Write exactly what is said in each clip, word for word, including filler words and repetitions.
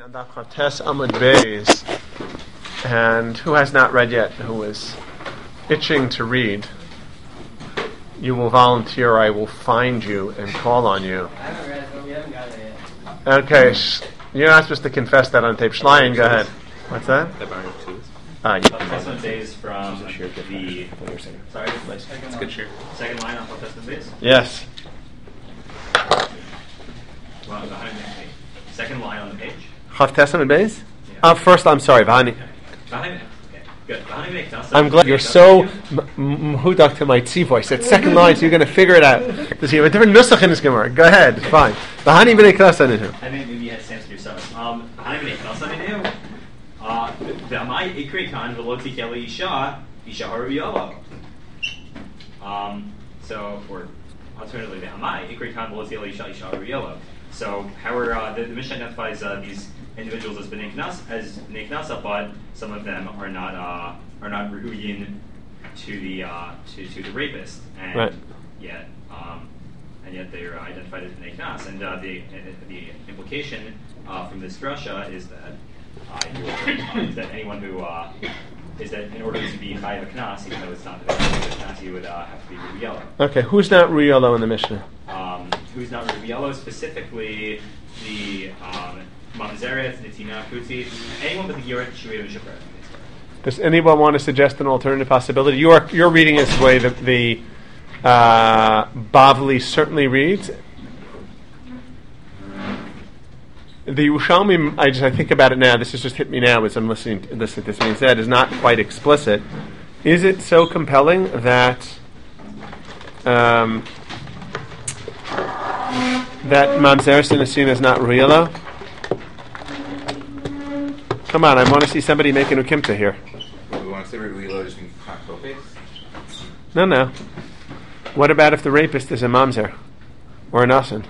on Daf Chavtes Amud Beis, and who has not read yet, who is itching to read, you will volunteer, I will find you and call on you. I haven't read it, but we haven't got it yet. Okay, sh- you're not supposed to confess that on tape. Schlein, go ahead. What's that? The Barn of Twos. Ah, you can Testament Days from the sorry, It's a good shirt. second line on Testament Days. Yes. Well, behind the page. Second line on the page. Chavtes Amud Beis? Yeah. Uh, first, I'm sorry, Vahani. Behind it. Okay, good. Behind me, I'm glad you're so mhudak to my tzii voice. That second line, so you're going to figure it out. Does he have a different nusach in his gemara? Go ahead, fine. Vahani b'nei knasa ninu. I think maybe you had Sam's yourself. Um, behind me, also I knew. Uh, the Amai Ikri Khan Veloti Kelly Isha Isha Harabiyala. Um, so for alternatively, the Amai Ikri Khan Veloti Kelly Isha Isha Harabiyala. So, however, uh, the, the Mishnah identifies uh, these individuals as b'nei knas, as b'nei knasa, but some of them are not uh, are not rehuyin to the uh, to, to the rapist, and right. yet um, and yet they are identified as b'nei knas. And uh, the the implication uh, from this drasha is that uh, uh, is that anyone who uh, is that in order to be chayav knas, even though it's not the knas, you would uh, have to be ruyelo. Okay, who's not ruyelo in the Mishnah? Um, who's not ruyelo, specifically the um, mamzeret, netina, kuti, anyone but the yoret, shuvet, and shepret. Does anyone want to suggest an alternative possibility? You are you're reading it the way that the uh, Bavli certainly reads. The Yerushalmi, I just I think about it now. This has just hit me now as I'm listening. To, listening to this being said, is not quite explicit. Is it so compelling that um, that mamzeres and asina is not ruyelo? Come on, I want to see somebody making a ukimta here. We want to say ruyelo just means kofes? No, no. What about if the rapist is a mamzer or an asin?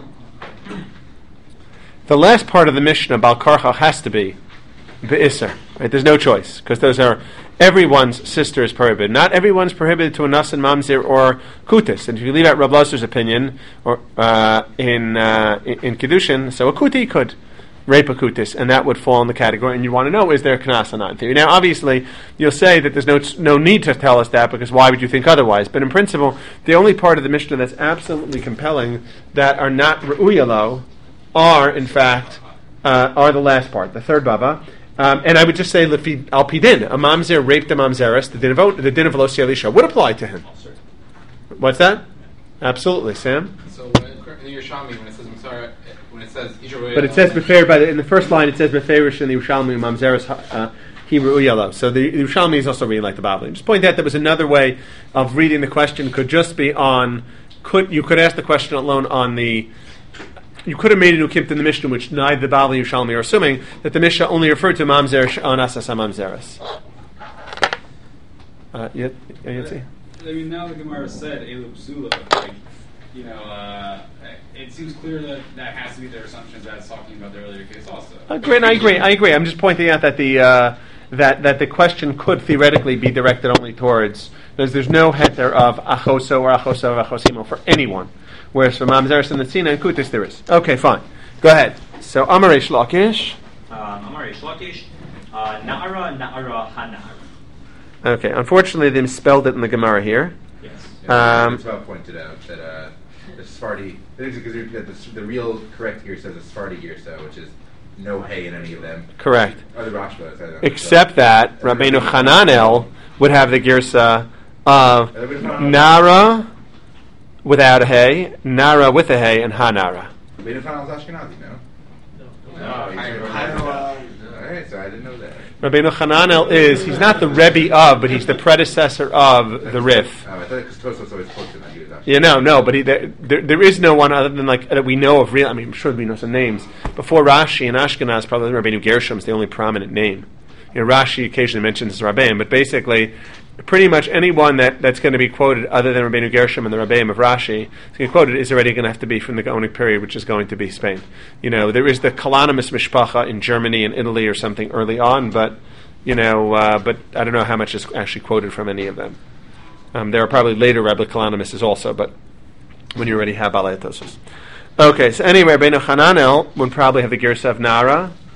The last part of the Mishnah, Bal Karcha, has to be Be'isser. Right? There's no choice, because those are everyone's sister is prohibited. Not everyone's prohibited to a Nasan, Mamzer, or Kutis. And if you leave out Rav Lazar's opinion or uh, in, uh, in in Kedushin, so a Kuti could rape a Kutis, and that would fall in the category. And you want to know, is there a Knas or not in theory? Now, obviously, you'll say that there's no no need to tell us that, because why would you think otherwise? But in principle, the only part of the Mishnah that's absolutely compelling that are not Re'uyalo are, in fact, uh, are the last part, the third bava. Um, and I would just say, Lefi al pidin, a mamzer raped a mamzeres, the din of the din of Velosi Elisha would apply to him. What's that? Absolutely, Sam. So when, in the Yerushalmi, when it says Mamzera, when it says Isha, but it says befair by the in the first line. It says beferish in the Yerushalmi mamzeres uh, Hebrew uyalo. So the Yerushalmi is also reading like the Bavli. Just point out there was another way of reading the question. Could just be on. Could you could ask the question alone on the. You could have made an ukimta in the Mishnah, which neither the Bavli or Yerushalmi are assuming that the Mishnah only referred to mamzer onasas mamzeres. Uh, yet, yet, I mean, now the Gemara said Elu Psula, like, you know, uh, it seems clear that that has to be their assumptions that it's talking about the earlier case also. Uh, great, I agree. I agree. I'm just pointing out that the uh, that that the question could theoretically be directed only towards. There's there's no heter of achoso or achoso or achosimo for anyone, whereas for mamzeres and netzina and kutis there is. Okay, fine. Go ahead. So Amar Reish Lakish. Um, Amar Reish Lakish. Uh, Na'ara, Na'ara, Hana'ara. Okay, unfortunately they misspelled it in the Gemara here. Yes. Yeah, Um, it's well pointed out that uh, the Sephardi, because the, the real correct Girsa is the Sephardi Girsa, which is no hay in any of them. Correct. Or the Rashba. Sorry, Except that Rabbeinu Hananel would have the Girsa of Nara without a hay, Nara with a hay, and Hanara. Rabbeinu Hananel is Ashkenazi, no? No. No, he's Hanara. Alright, so I didn't know that. Rabbeinu Hananel is, he's not the Rebbe of, but he's the predecessor of the Rif. Um, I thought because Tosfos always quotes him that he was Ashkenazi. Yeah, no, no, but he, there, there, there is no one other than like that we know of real. I mean, I'm sure we know some names. Before Rashi and Ashkenaz, probably Rabbeinu Gershom is the only prominent name. You know, Rashi occasionally mentions Rabbeim, but basically, pretty much anyone that, that's going to be quoted other than Rabbeinu Gershom and the Rabbeim of Rashi is going to be quoted is already going to have to be from the Gaonic period, which is going to be Spain. You know, there is the Kalanimus Mishpacha in Germany and Italy or something early on, but you know, uh, but I don't know how much is actually quoted from any of them. Um, there are probably later Rebbe Kalanimuses also, but when you already have Balei Tosos. Okay, so anyway, Rabbeinu Hananel would probably have the Girsa of Nara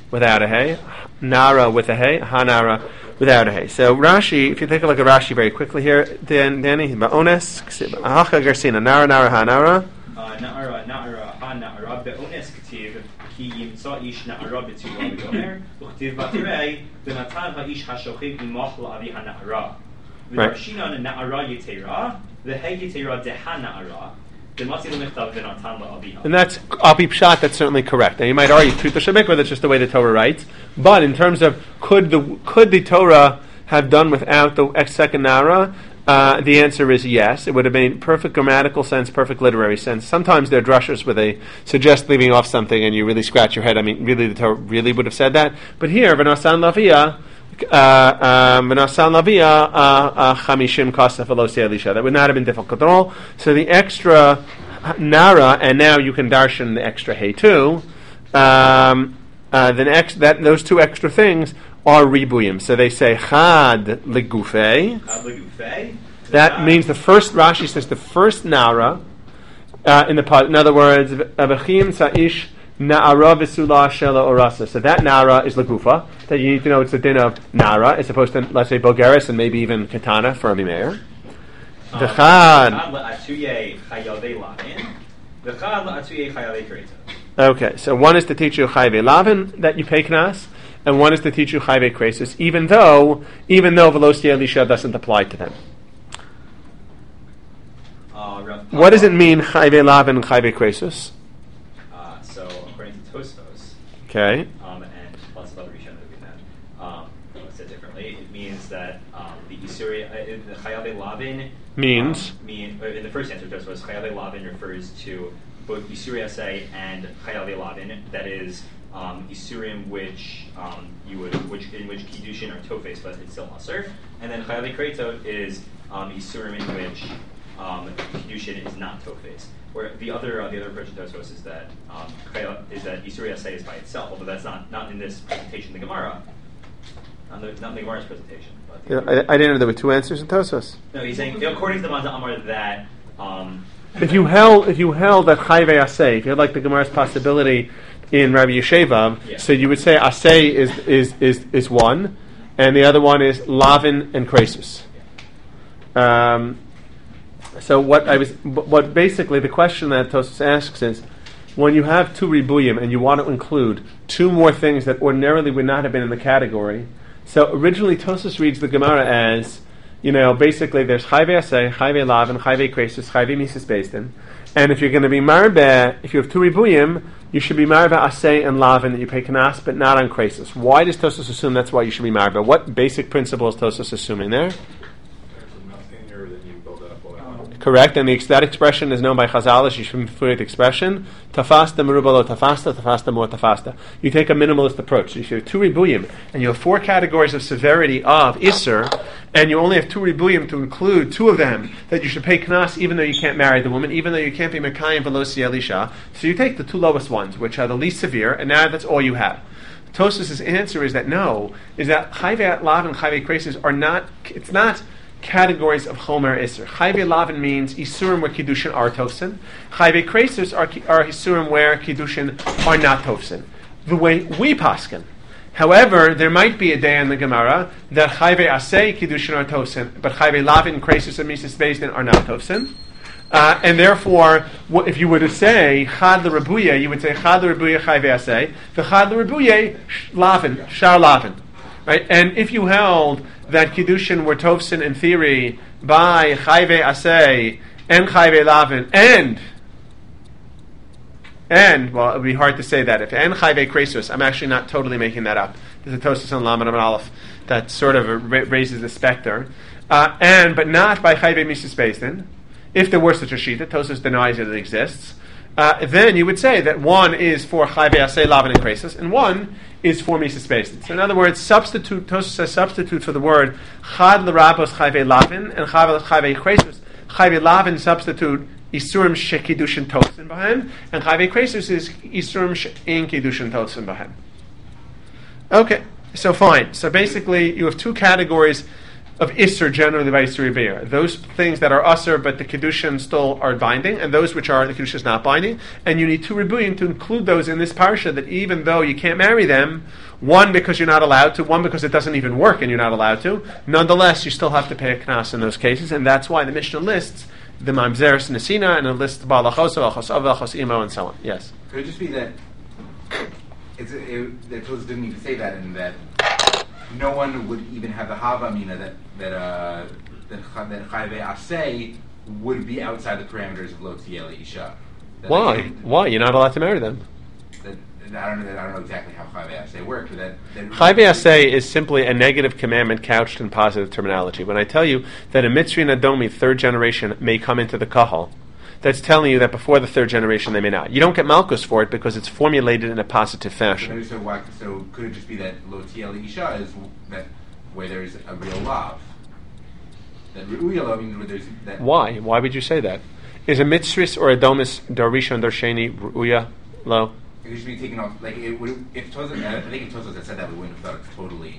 without a hey, nara with a hey, hanara without a hey. So Rashi, if you take a look at Rashi very quickly here, Dan, Danny, ba'ones, ahacha garsina, nara nara hanara. Nara nara hanara be'ones k'tiv ki yimtza ish nara b'tzula v'gomer u'k'tiv b'tirei v'natan ha'ish hashochiv imach la'avi hanara v'darshinan nara yitera v'hei yitera deha nara. And that's Api Pshat, that's certainly correct. Now you might argue Truth Shabbat, that's just the way the Torah writes. But in terms of could the could the Torah have done without the second Nara, uh, the answer is yes. It would have made perfect grammatical sense, perfect literary sense. Sometimes there are drushers where they suggest leaving off something and you really scratch your head. I mean, really the Torah really would have said that. But here, V'nasan Lavia, V'nasan Lavia Chamishim Kasef Velosi Elisha. That would not have been difficult at all. So the extra Nara, and now you can darshan the extra Hey too. Um, uh, the next, that those two extra things are ribuyim. So they say Chad Legufei. That means the first, Rashi says the first Nara uh, in the part. In other words, Avachim Sa'ish Na'ara V'sula Shela Orasa. So that Nara is Legufa. That you need to know it's the din of Nara as opposed to, let's say, Bogeris and maybe even Katana for a Mimeir. The Chad. Okay, so one is to teach you Chayve Lavin that you pay Knas, and one is to teach you Chayve Kresis, even though even though Velosi Elisha doesn't apply to them. Uh, what does it mean Chayve Lavin and Chayve Kresis? Uh, so according to Tosfos, okay, um, and lots of other Rishon that we've had, um, said differently, it means that um, the Isuria, uh, the Chayve Lavin means um, mean uh, in the first answer Tosfos, Chayve Lavin refers to both Isuria Say and Chayave Lavin, that is um, Isurim which um, you would which in which Kiddushin are Tofes, but it's still Aser, and then Chayave Kreito is um, Isurim in which um, Kiddushin is not Tofes. Where the other uh, the other approach to Tosfos is that um, is that Isuria Say is by itself, although that's not, not in this presentation in the Gemara, not in the, not in the Gemara's presentation. But yeah, I, I didn't know there were two answers in Tosfos. No, he's saying according to the Manza Amar that. Um, If you held, if you held that Chayve Asay, if you had like the Gemara's possibility in Rabbi Yeshevav, yeah. so you would say Asay is is is is one, and the other one is Lavin and Kresus. Um, so what I was, what basically the question that Tosfos asks is, when you have two ribuyim and you want to include two more things that ordinarily would not have been in the category, so originally Tosfos reads the Gemara as, you know, basically there's Chayve Asay, Chayve Lavin, Chayve Kresus, Chayve Mises Beistin. And if you're going to be Marbe, if you have two Ribuyim, you should be Marbe Asay and Lavin that you pay Knas, but not on Kresus. Why does Tosfos assume that's why you should be Marbe? What basic principle is Tosfos assuming there? Correct, and the, that expression is known by Chazal as Yishvim Furit expression. Tafasta merubalo tafasta, tafasta more tafasta. You take a minimalist approach. So you have two ribuyim, and you have four categories of severity of Isser, and you only have two ribuyim to include two of them that you should pay Knas even though you can't marry the woman, even though you can't be Mekayim Velosi Elisha. So you take the two lowest ones, which are the least severe, and now that's all you have. Tosfos' answer is that no, is that Chayve Lav and Chayve Kresis are not, it's not categories of Chomer Isser. Chayve Lavin means Isurim where Kiddushin are Tofsin. Chayve Kresus are, are Isurim where Kiddushin are not Tofsin. The way we paskin. However, there might be a day in the Gemara that Chayve Asay Kiddushin are Tofsin, but Chayve Lavin, Kresus, and Mises Beisdin are not Tofsin. Uh, and therefore, what, if you were to say Chad l'Rabuye, you would say Chad l'Rabuye Chayve Asay, the Chad l'Rabuye Lavin, Shar Lavin. Right? And if you held that Kiddushin were Tofsin in theory by Chayve Asay and Chayve Lavin and and well, it would be hard to say that if and Chayve Kresus, I'm actually not totally making that up. There's a Tosfos on Lamed Amud Aleph that sort of ra- raises the specter, uh, and but not by Chayve Mises Beisdin. If there were such a shita, Tosfos denies that it exists. Uh, then you would say that one is for Chayve Asay, Lavin, and Kresus, and one is for Mises Beisdin. So in other words, substitute, Tosfos says substitute for the word Chad l'Rabos Chayve Lavin and Chayve Kresus. Chayve Lavin substitute Isurim Shekidushin Tofsin Bahem, and Chayve Kresus is Isurim She'in Kiddushin Tofsin Bahem. Okay, so fine. So basically, you have two categories of Isser generally by Isser Beir. Those things that are Usser but the Kedushin still are binding, and those which are the Kedushin is not binding. And you need two Ribuyim to include those in this parsha, that even though you can't marry them, one because you're not allowed to, one because it doesn't even work and you're not allowed to, nonetheless you still have to pay a knas in those cases, and that's why the Mishnah lists the Mamzeres Nesina and it lists Balachos, Achos Av, Achos Imo, and so on. Yes? Could it just be that it's, it, that Tosfos didn't even say that, and that no one would even have the Hava Mina that that uh, that that Chayve Asay would be outside the parameters of Lo Tiyeh Isha. That Why? they- Why? You're not allowed to marry them. That, I don't know. I don't know exactly how Chayve Asay worked, but that, that Chayve Asay is simply a negative commandment couched in positive terminology. When I tell you that a Mitzri Nadomi, third generation, may come into the Kahal, that's telling you that before the third generation they may not. You don't get Malchus for it because it's formulated in a positive So, fashion. maybe so, why, so could it just be that Lo Tiyeh Isha is that where there's a real love? That Ru'uya Lo means where there's that. Why? Why would you say that? Is a Mitzris or a Domis Darisha and Darsheni Ru'uya Lo? It could just be taken off. Like it would, if Tosfos, I think if Tosfos had said that, we wouldn't have thought it's totally.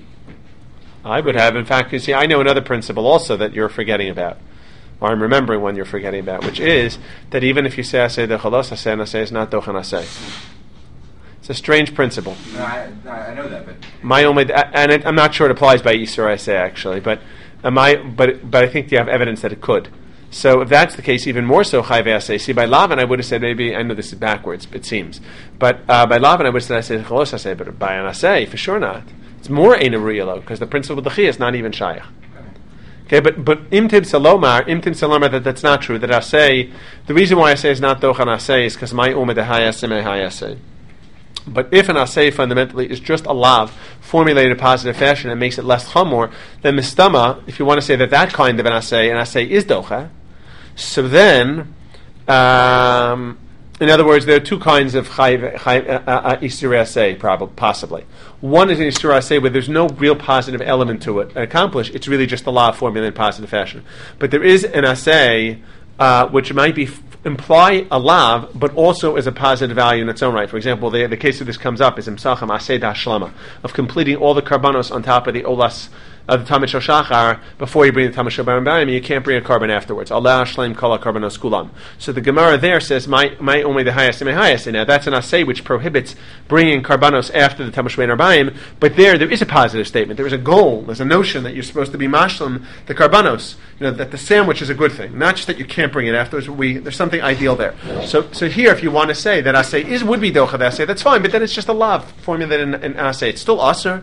I would have. In fact, you see, I know another principle also that you're forgetting about. Or I'm remembering one you're forgetting about, which is that even if you say Asay Dechalos, Asay and Asay is not Dochan Asay. It's a strange principle. No, I, I know that, but My only, and it, I'm not sure it applies by Isser Asay actually, but uh, my, but but I think you have evidence that it could. So if that's the case, even more so Chayve Asay. See, by Lavan I would have said maybe, I know this is backwards, it seems, but uh, by Lavan I would have said Asay Dechalos Asay, but by an Asay for sure not. It's more Ein Riyalo because the principle of the Chi is not even Shayach. Okay, but but imtim salomar, imtim salomar that that's not true. That I say the reason why I say is not dochan asay is because my umad hayaseh me hayaseh. But if an asay fundamentally is just a lav formulated in a positive fashion and makes it less chamor, then mistama, if you want to say that that kind of an asay, an asay is docha, so then, um, in other words, there are two kinds of chayv, chayv, uh, uh, isur asay, probably, possibly. One is an isur asay where there's no real positive element to it accomplished. It's really just a law formula in positive fashion. But there is an asay uh, which might be f- imply a lav, but also as a positive value in its own right. For example, the, the case of this comes up is imsacham asay da shlama, of completing all the karbanos on top of the olas of the Tamid Shel Shachar before you bring the Tamid Shel Barim, you can't bring a carbon afterwards. Allah Shleim Kala Karbanos Kulam. So the Gemara there says, "My my only the highest and my highest." Now that's an asay which prohibits bringing karbanos after the Tamid Shel Barim. But there, there is a positive statement. There is a goal. There's a notion that you're supposed to be mashlim the karbanos. You know that the sandwich is a good thing, not just that you can't bring it afterwards. We there's something ideal there. So so here, if you want to say that asay is would be docha asay, that's fine. But then it's just a lav formulated in, in asay. It's still aser.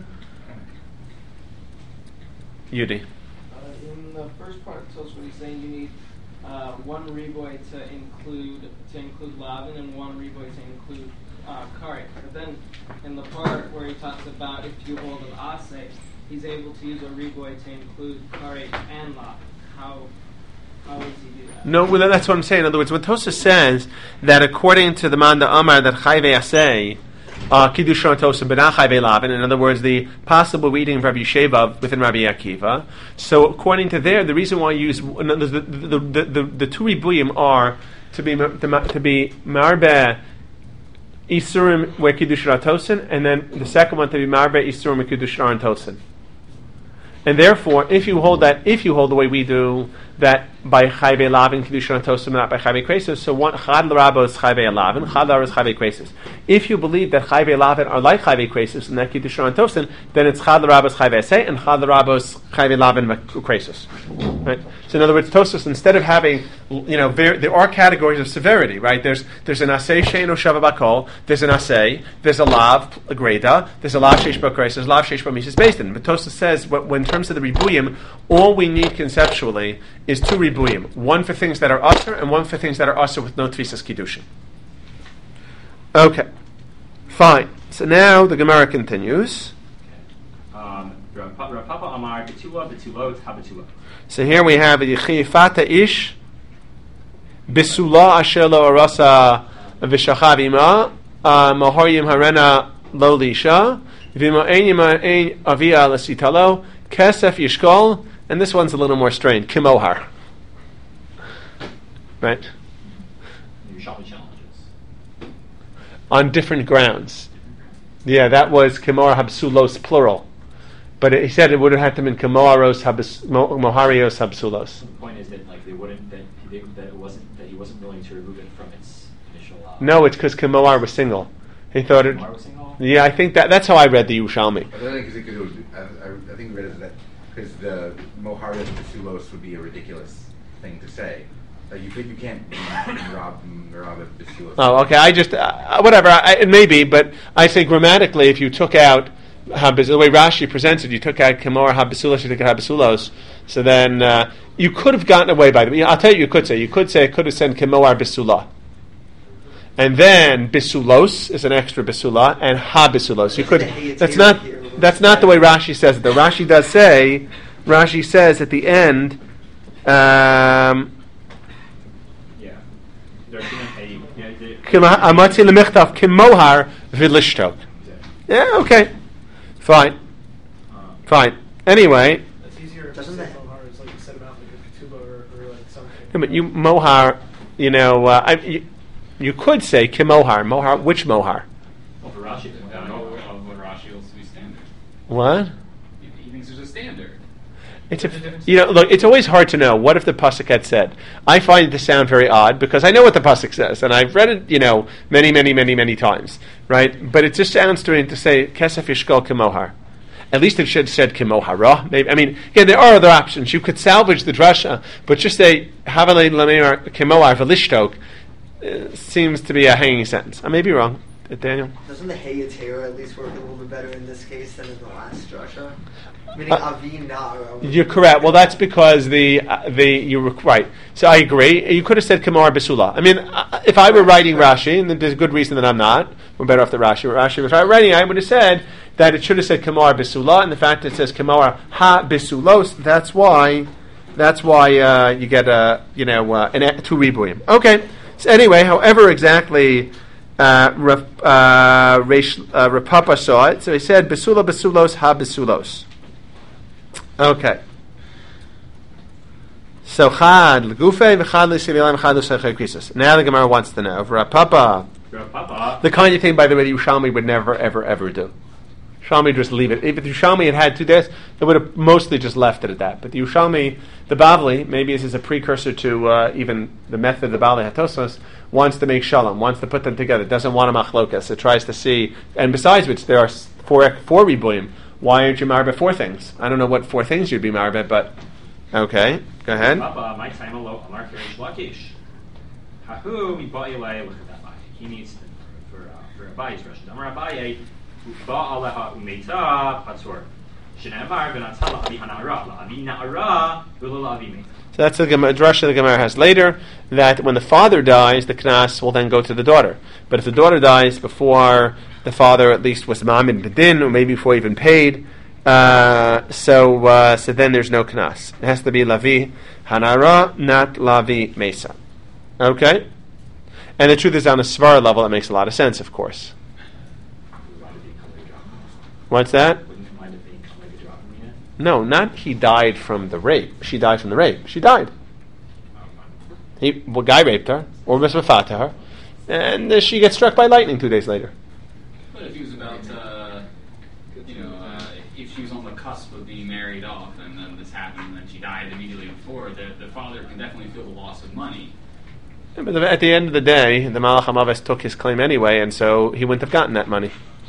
Yudi. Uh, in the first part of Tosfos, he's saying you need uh, one riboy to include to include lavin and one riboy to include uh, karet. But then in the part where he talks about if you hold an asay, he's able to use a riboy to include karet and lavin. How how does he do that? No, well, that's what I'm saying. In other words, when Tosfos says that according to the Manda Amar that chayve asay. Uh, Kiddush Tosim but not Chayve Lavin. In other words, the possible reading of Rabbi Sheva within Rabbi Akiva. So, according to there, the reason why you use the the the, the, the, the two ribuyim are to be to, to be marbe isurim where Kiddush Tosin, and then the second one to be marbe isurim where Kiddush Tosin. And therefore, if you hold that, if you hold the way we do, that by Chayve Lavin, Kiddush Tosim, not by Chayve Kresus, so one, Chad L'Rabo is Chayve Lavin, Chad L'Rabo is Chayve Kresus. If you believe that Chayve Lavin are like Chayve Kresus, and that Kiddush Tosim, then it's Chad L'Rabo is Chayve Asay, and Chad L'Rabo is Chayve Lavin Kresus. Right? So in other words, Tosfos, instead of having, you know, there, there are categories of severity, right? There's there's an Asay She'eno Shava Bakol, there's an Asay, there's a Lav, a Greda, there's a Lav Sheish Ba Kresus, there's a Lav Sheish Ba Mises Based in. But Tosfos says, when in terms of the Ribuyim, all we need conceptually is two Ribuyim. One for things that are Aser, and one for things that are Aser with no Tvisas Kiddushin. Okay. Fine. So now the Gemara continues. Um, Rav Papa Amar Betula Betulot Habetula. So here we have a Yichifata Ish Bisula Asher Lo Arasa Vishachav Mahorim Harena Lo Lisha Vima Enyima Ein Avia Lasitalo Kesef Yishkol, and this one's a little more strained. Kimohar. Right? Yerushalmi challenges. On different grounds. Yeah, that was Kimor Habsulos plural. But it, he said it would have had to been Kemoharos habis, mo, Moharios habsulos. The point is that like they wouldn't that he, that it wasn't that he wasn't willing to remove it from its initial. Uh, No, it's because Kemohar was single. He thought it. Kemohar was single? Yeah, I think that that's how I read the Yerushalmi. I think because it was, I, I, I think we read it that because the Moharios Basulos would be a ridiculous thing to say. Like you could, you can't rob rob a Basulos. Oh, okay. I just uh, whatever. I, it may be, but I say grammatically, if you took out habis, the way Rashi presents it, you took out Kemohar habisulos, you took out habisulos. So then uh, you could have gotten away by them. I'll tell you, you could say you could say it could have said Kemohar bisula. And then bisulos is an extra bisula, and ha bisulos. You could. That's not. That's not the way Rashi says it. The Rashi does say. Rashi says at the end. Um, yeah. Amatzi lemichtav kimohar v'lishtok. Yeah. Okay. Fine. Fine. Anyway. It's easier to say mohar, it's like you said about like a ketubah or, or like something. Yeah, but you mohar. You know. Uh, I, you, You could say kimohar. Mohar. Which mohar? Well, for Rashi, I don't know what Rashi will be standard. What? He, he thinks there's a standard. It's a, you know, look. It's always hard to know. What if the pasuk had said? I find it to sound very odd because I know what the pasuk says, and I've read it, you know, many, many, many, many times, right? But it just sounds strange to say kesef yishkol kimohar. At least it should have said kimohara. Maybe I mean, yeah, there are other options. You could salvage the drasha, but just say havalei lameir kimohar v'lishtok. Uh, seems to be a hanging sentence. I may be wrong, uh, Daniel. Doesn't the Hayatera at least work a little bit better in this case than in the last drasha? Meaning Uh, avi na'ara. You're correct. Well, that's because the uh, the you were right. So I agree. You could have said Kamar Besula. I mean, uh, if I were writing Rashi, and there's a good reason that I'm not, we're better off the Rashi. Rashi. If I were writing, I would have said that it should have said Kamar Besula, and the fact that it says Kamar Ha Besulos. That's why. That's why uh, you get a you know uh, an two ribuyim. Okay. So anyway, however exactly uh, Rav, uh, Reish, uh, Rav Papa saw it, so he said Besula Besulos Ha Besulos. Okay. So Chad L'Gufe v'Chad L'Sililam Chad L'Sechei Krisos. Now the Gemara wants to know Rav Papa, Rav Papa. the kind of thing, by the way, that Yerushalmi would never, ever, ever do. Yerushalmi would just leave it. If the Yerushalmi had had two days, it would have mostly just left it at that. But the Yerushalmi, the Bavli, maybe this is a precursor to uh, even the method of the Bavli Hatosos, wants to make shalom, wants to put them together, doesn't want a machlokas. It tries to see, and besides which, there are four four ribuyim. Why aren't you married four things? I don't know what four things you'd be married, but okay, go ahead. Papa, my time alone, Amar Kirish Lakish. Hahu mi ba'ilay l'chadabai. He needs to, for uh, for Abayi's Russian. Amar Abaye, ba'aleha umeta patur. Shenemar v'natala avi hanara la'avi na'ara v'lo la'avi meta. So that's the Gemara, drasha the Gemara has later, that when the father dies, the knas will then go to the daughter. But if the daughter dies before the father at least was ma'amid b'din, or maybe before even paid, uh, so uh, so then there's no knas. It has to be lavi hanara, not lavi mesa. Okay? And the truth is, on a svara level, that makes a lot of sense, of course. What's that? No, not he died from the rape. She died from the rape. She died. He, well, guy raped her, or mismafat to her, and uh, she gets struck by lightning two days later. But if he was about, uh, you know, uh, if she was on the cusp of being married off, and then this happened, and then she died immediately before, the, the father can definitely feel the loss of money. Yeah, but the, at the end of the day, the Malach HaMaves took his claim anyway, and so he wouldn't have gotten that money.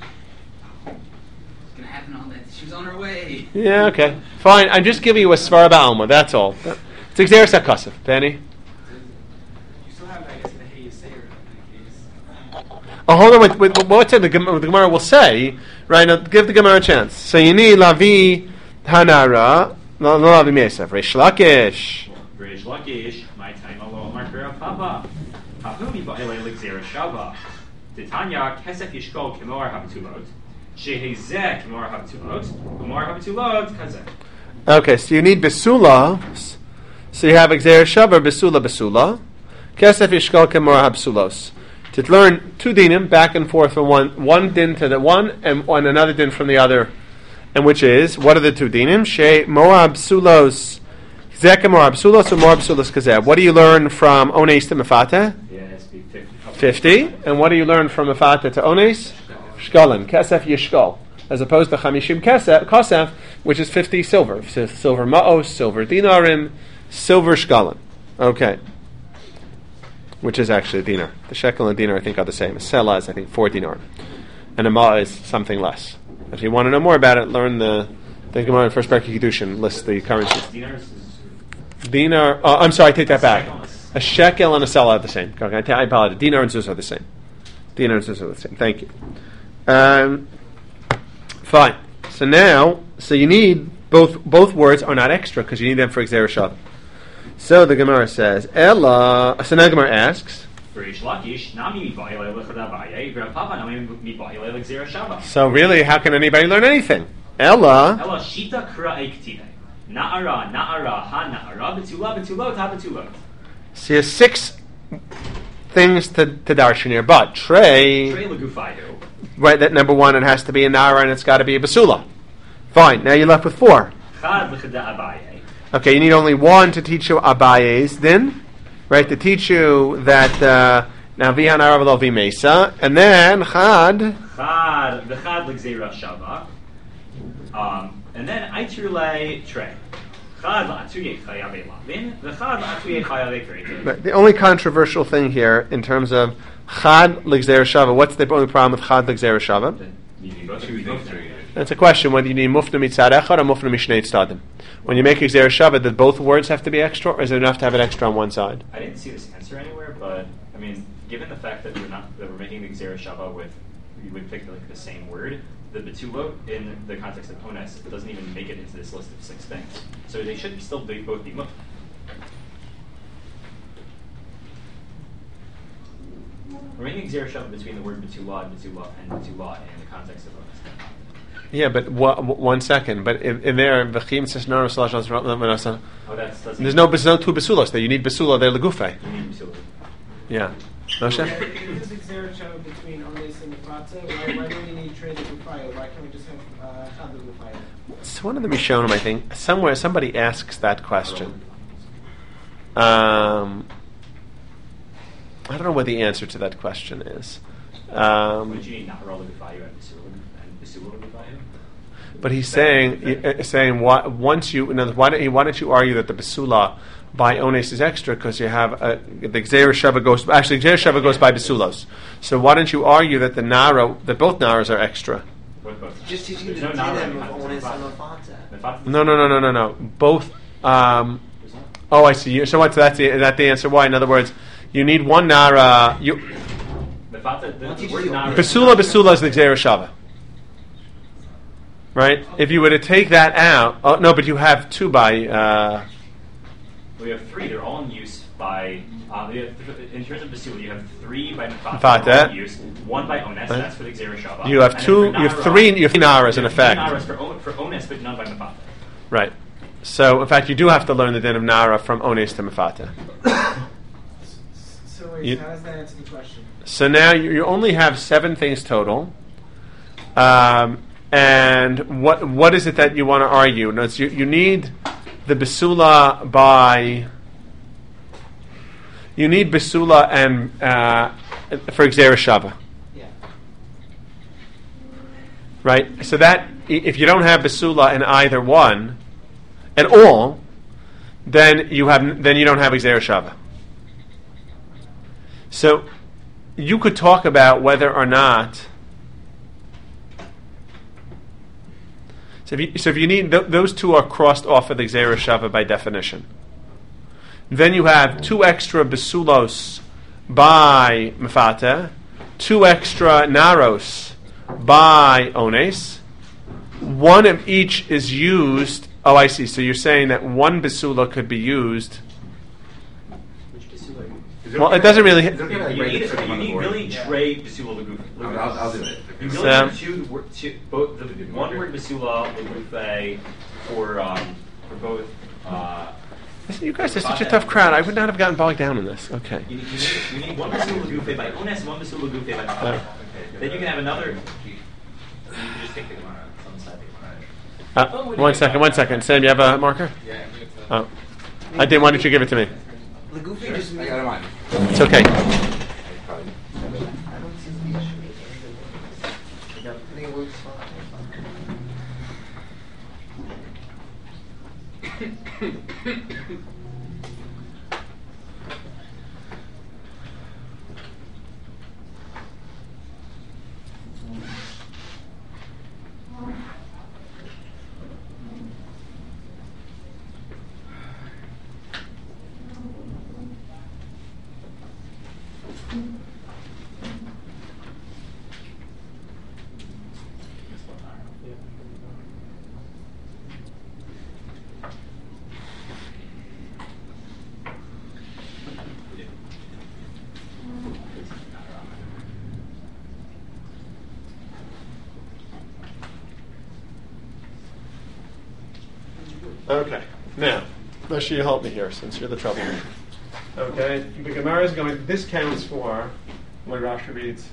It's going to happen on that. She was on her way. Yeah, okay. Fine, I'm just giving you a Svara Ba'alma, that's all. It's Xeris HaKasef. Penny? You still have, I guess, the Hayasera in that case. Oh, hold on, wait, wait, wait, what's it the, Gem- the Gemara will say, right, now give the Gemara a chance. So you need Lavi Hanara, no Lavi Mesef, Reish Lakish. Reish Lakish, my time alone, Marker of Papa. Hahumi ba'ilay l'gzera shava. Titanya kesef yishkol kemor habitulot. Shehezeh kemor habitulot. Kemor habitulot kazeh. Okay, so you need Besula, so you have Xer Shavar, Besula, Besula. Kesef Yishkol Kemor Habsulos. To learn two dinim back and forth from one one din to the one and, and another din from the other, and which is what are the two dinim? She Moab Sulos, Zeka Moab Sulos or Moab Sulos Kazeb. What do you learn from Ones to Mefata? Yeah, it's be fifty. Fifty. And what do you learn from Mefata to Ones? Shkolim. Kesef Yishkol. as opposed to chamishim kesef, kosef, which is fifty silver, so silver ma'os, silver dinarim, silver shkalim. Okay, which is actually a dinar. The shekel and dinar I think are the same. A sela is I think four dinar, and a ma is something less. If you want to know more about it, learn the the Gemara in First Parak Kiddushin lists the currencies. Dinars is Dinar. Oh, I'm sorry, I take that back. A shekel and a sela are the same. Okay, I, t- I apologize. Dinar and zuz are the same. Dinar and zuz are the same. Thank you. Um, fine. So now, so you need both. Both words are not extra because you need them for Xer Shabbat. So the Gemara says, Ella. So now the Gemara asks. So really, how can anybody learn anything? Ella. Ella shita kra ektive. Na'ara, na'ara, ha na'ara, betula, betulot, ha betulot. So you have six things to, to darshan here, but Trey. Trey lagufayo. Right, that number one, it has to be a nara and it's got to be a basula. Fine, now you're left with four. Chad l'chada abaye. Okay, you need only one to teach you abayes, then, right, to teach you that now vihan arav lo vimesa, and then chad. Chad, the chad l'gzeira shava. Um, and then aiturle Trey. Chad la'atuye chayav lavin, the chad la'atuye chayav kreativ. Right, the only controversial thing here in terms of chad l'gzeira shava, what's the only problem with chad l'gzeira shava? That's a question whether you need mufna mitzad echad or mufna mishnei tzadim. When you make a Xer Shabbat, did both words have to be extra, or is it enough to have it extra on one side? I didn't see this answer anywhere, but I mean, given the fact that we're not that we're making the Xer Shabbat with we would pick like the same word, the betulot in the context of ones, it doesn't even make it into this list of six things. So they should still be, both be mufna. We're making Xer Shabbat between the word betulah and betulah and betulah in the context of ones. Yeah, but wa- one second. But in, in there, v'chim sesnor slash oh, that's, that's there's no, no two besulos there. You need besula there legufe. You need besulah. Yeah. Moshe? Yeah, if there's a Xer Shabbat between Ones and Mefata, why, why do we need Trey Legufayo? Why can't we just have Chad Legufayo? It's one of the Mishonim, I think. Somewhere, somebody asks that question. Um, I don't know what the answer to that question is. Um, Would you need Nahara Legufayo and besulah and besulah Legufayo? But he's saying, uh, saying why, once you, in other, why don't you, why don't you argue that the besula by ones is extra because you have a, the Xer Shabbat goes actually Xer Shabbat goes by besulos. So why don't you argue that the nara that both naras are extra? Just teaching the no dinim of ones and mafata. No, no, no, no, no, no. Both. Um, oh, I see. So what? So that's the, is that the answer? Why? In other words, you need one nara. You besula besula is the Xer Shabbat. Right? If you were to take that out, oh, no, but you have two by. Uh, we have three. They're all in use by. Uh, th- in terms of basula, you have three by Mefata. Mefata. In use. One by ones. Right. That's for the Xer Shabbat. You have two. You have three. You have three naras in effect. Naras for, on, for ones, but none by Mefata. Right. So, in fact, you do have to learn the din of nara from ones to Mefata. So, wait, you, how does that answer the question? So now you, you only have seven things total. Um. And what what is it that you want to argue? No, it's you, you need the besula by you need besula and uh, for Xer Shabbat. Yeah. Right. So that if you don't have besula in either one at all, then you have then you don't have Xer Shabbat. So you could talk about whether or not. So if you, so if you need th- those two are crossed off of the Xer Shabbat by definition. Then you have two extra besulos by Mefata, two extra naros by ones. One of each is used. Oh, I see. So you're saying that one besula could be used. Which besula? Well, it doesn't really. You need, you need really Trey besula leguf. I'll, I'll, I'll do it. You really So, need two, two, both the one word besula legufe for um, for both. Uh, You guys are such a tough crowd. I would not have gotten bogged down in this. Okay. You need, you need, you need one besula legufe by ones, one besula legufe by Mefata. Uh, Then you can have another. You can just take the Gemara on the side. Of the uh, one second, one second. Sam, you have a marker? Yeah, give it to Oh, I did. Why don't you give it to me? Legufi just I means. got it mine. It's okay. I don't see the issue. I think it works fine. Okay, now, Moshe, you help me here since you're the troublemaker. Okay, the Gemara is going, this counts for, what Rashi reads,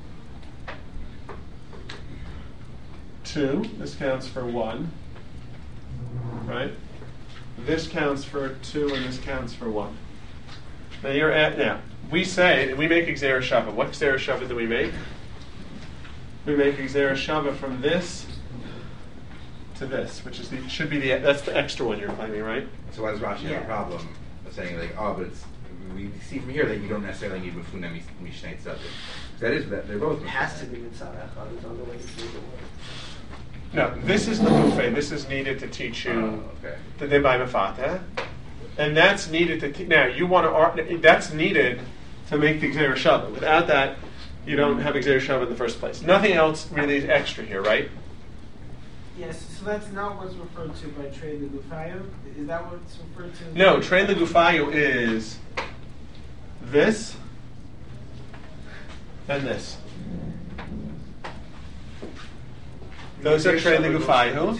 two, this counts for one, right? This counts for two and this counts for one. Now you're at, now, we say, we make Xera Shava. What Xera Shava do we make? We make Xera Shava from this to this, which is the, should be the, that's the extra one you're claiming, right? So why does Rashi Yeah. have a problem of saying like, oh, but it's, we see from here that you don't necessarily need Mufuna Mishnei Tzaddik. That is that they're both. It has to be mitzvah echad. There's other ways to do the word. No, this is the buffet. This is needed to teach you Oh, okay. the Debay Mafata. And that's needed to, te- now you want to, that's needed to make the Xera Shava. Without that, you don't have Xera Shava in the first place. Nothing else really is extra here, right? Yes, so that's not what's referred to by Trey the Gufayo? Is that what's referred to? No, Train the Gufayo is this and this. Those are Train the Gufayo.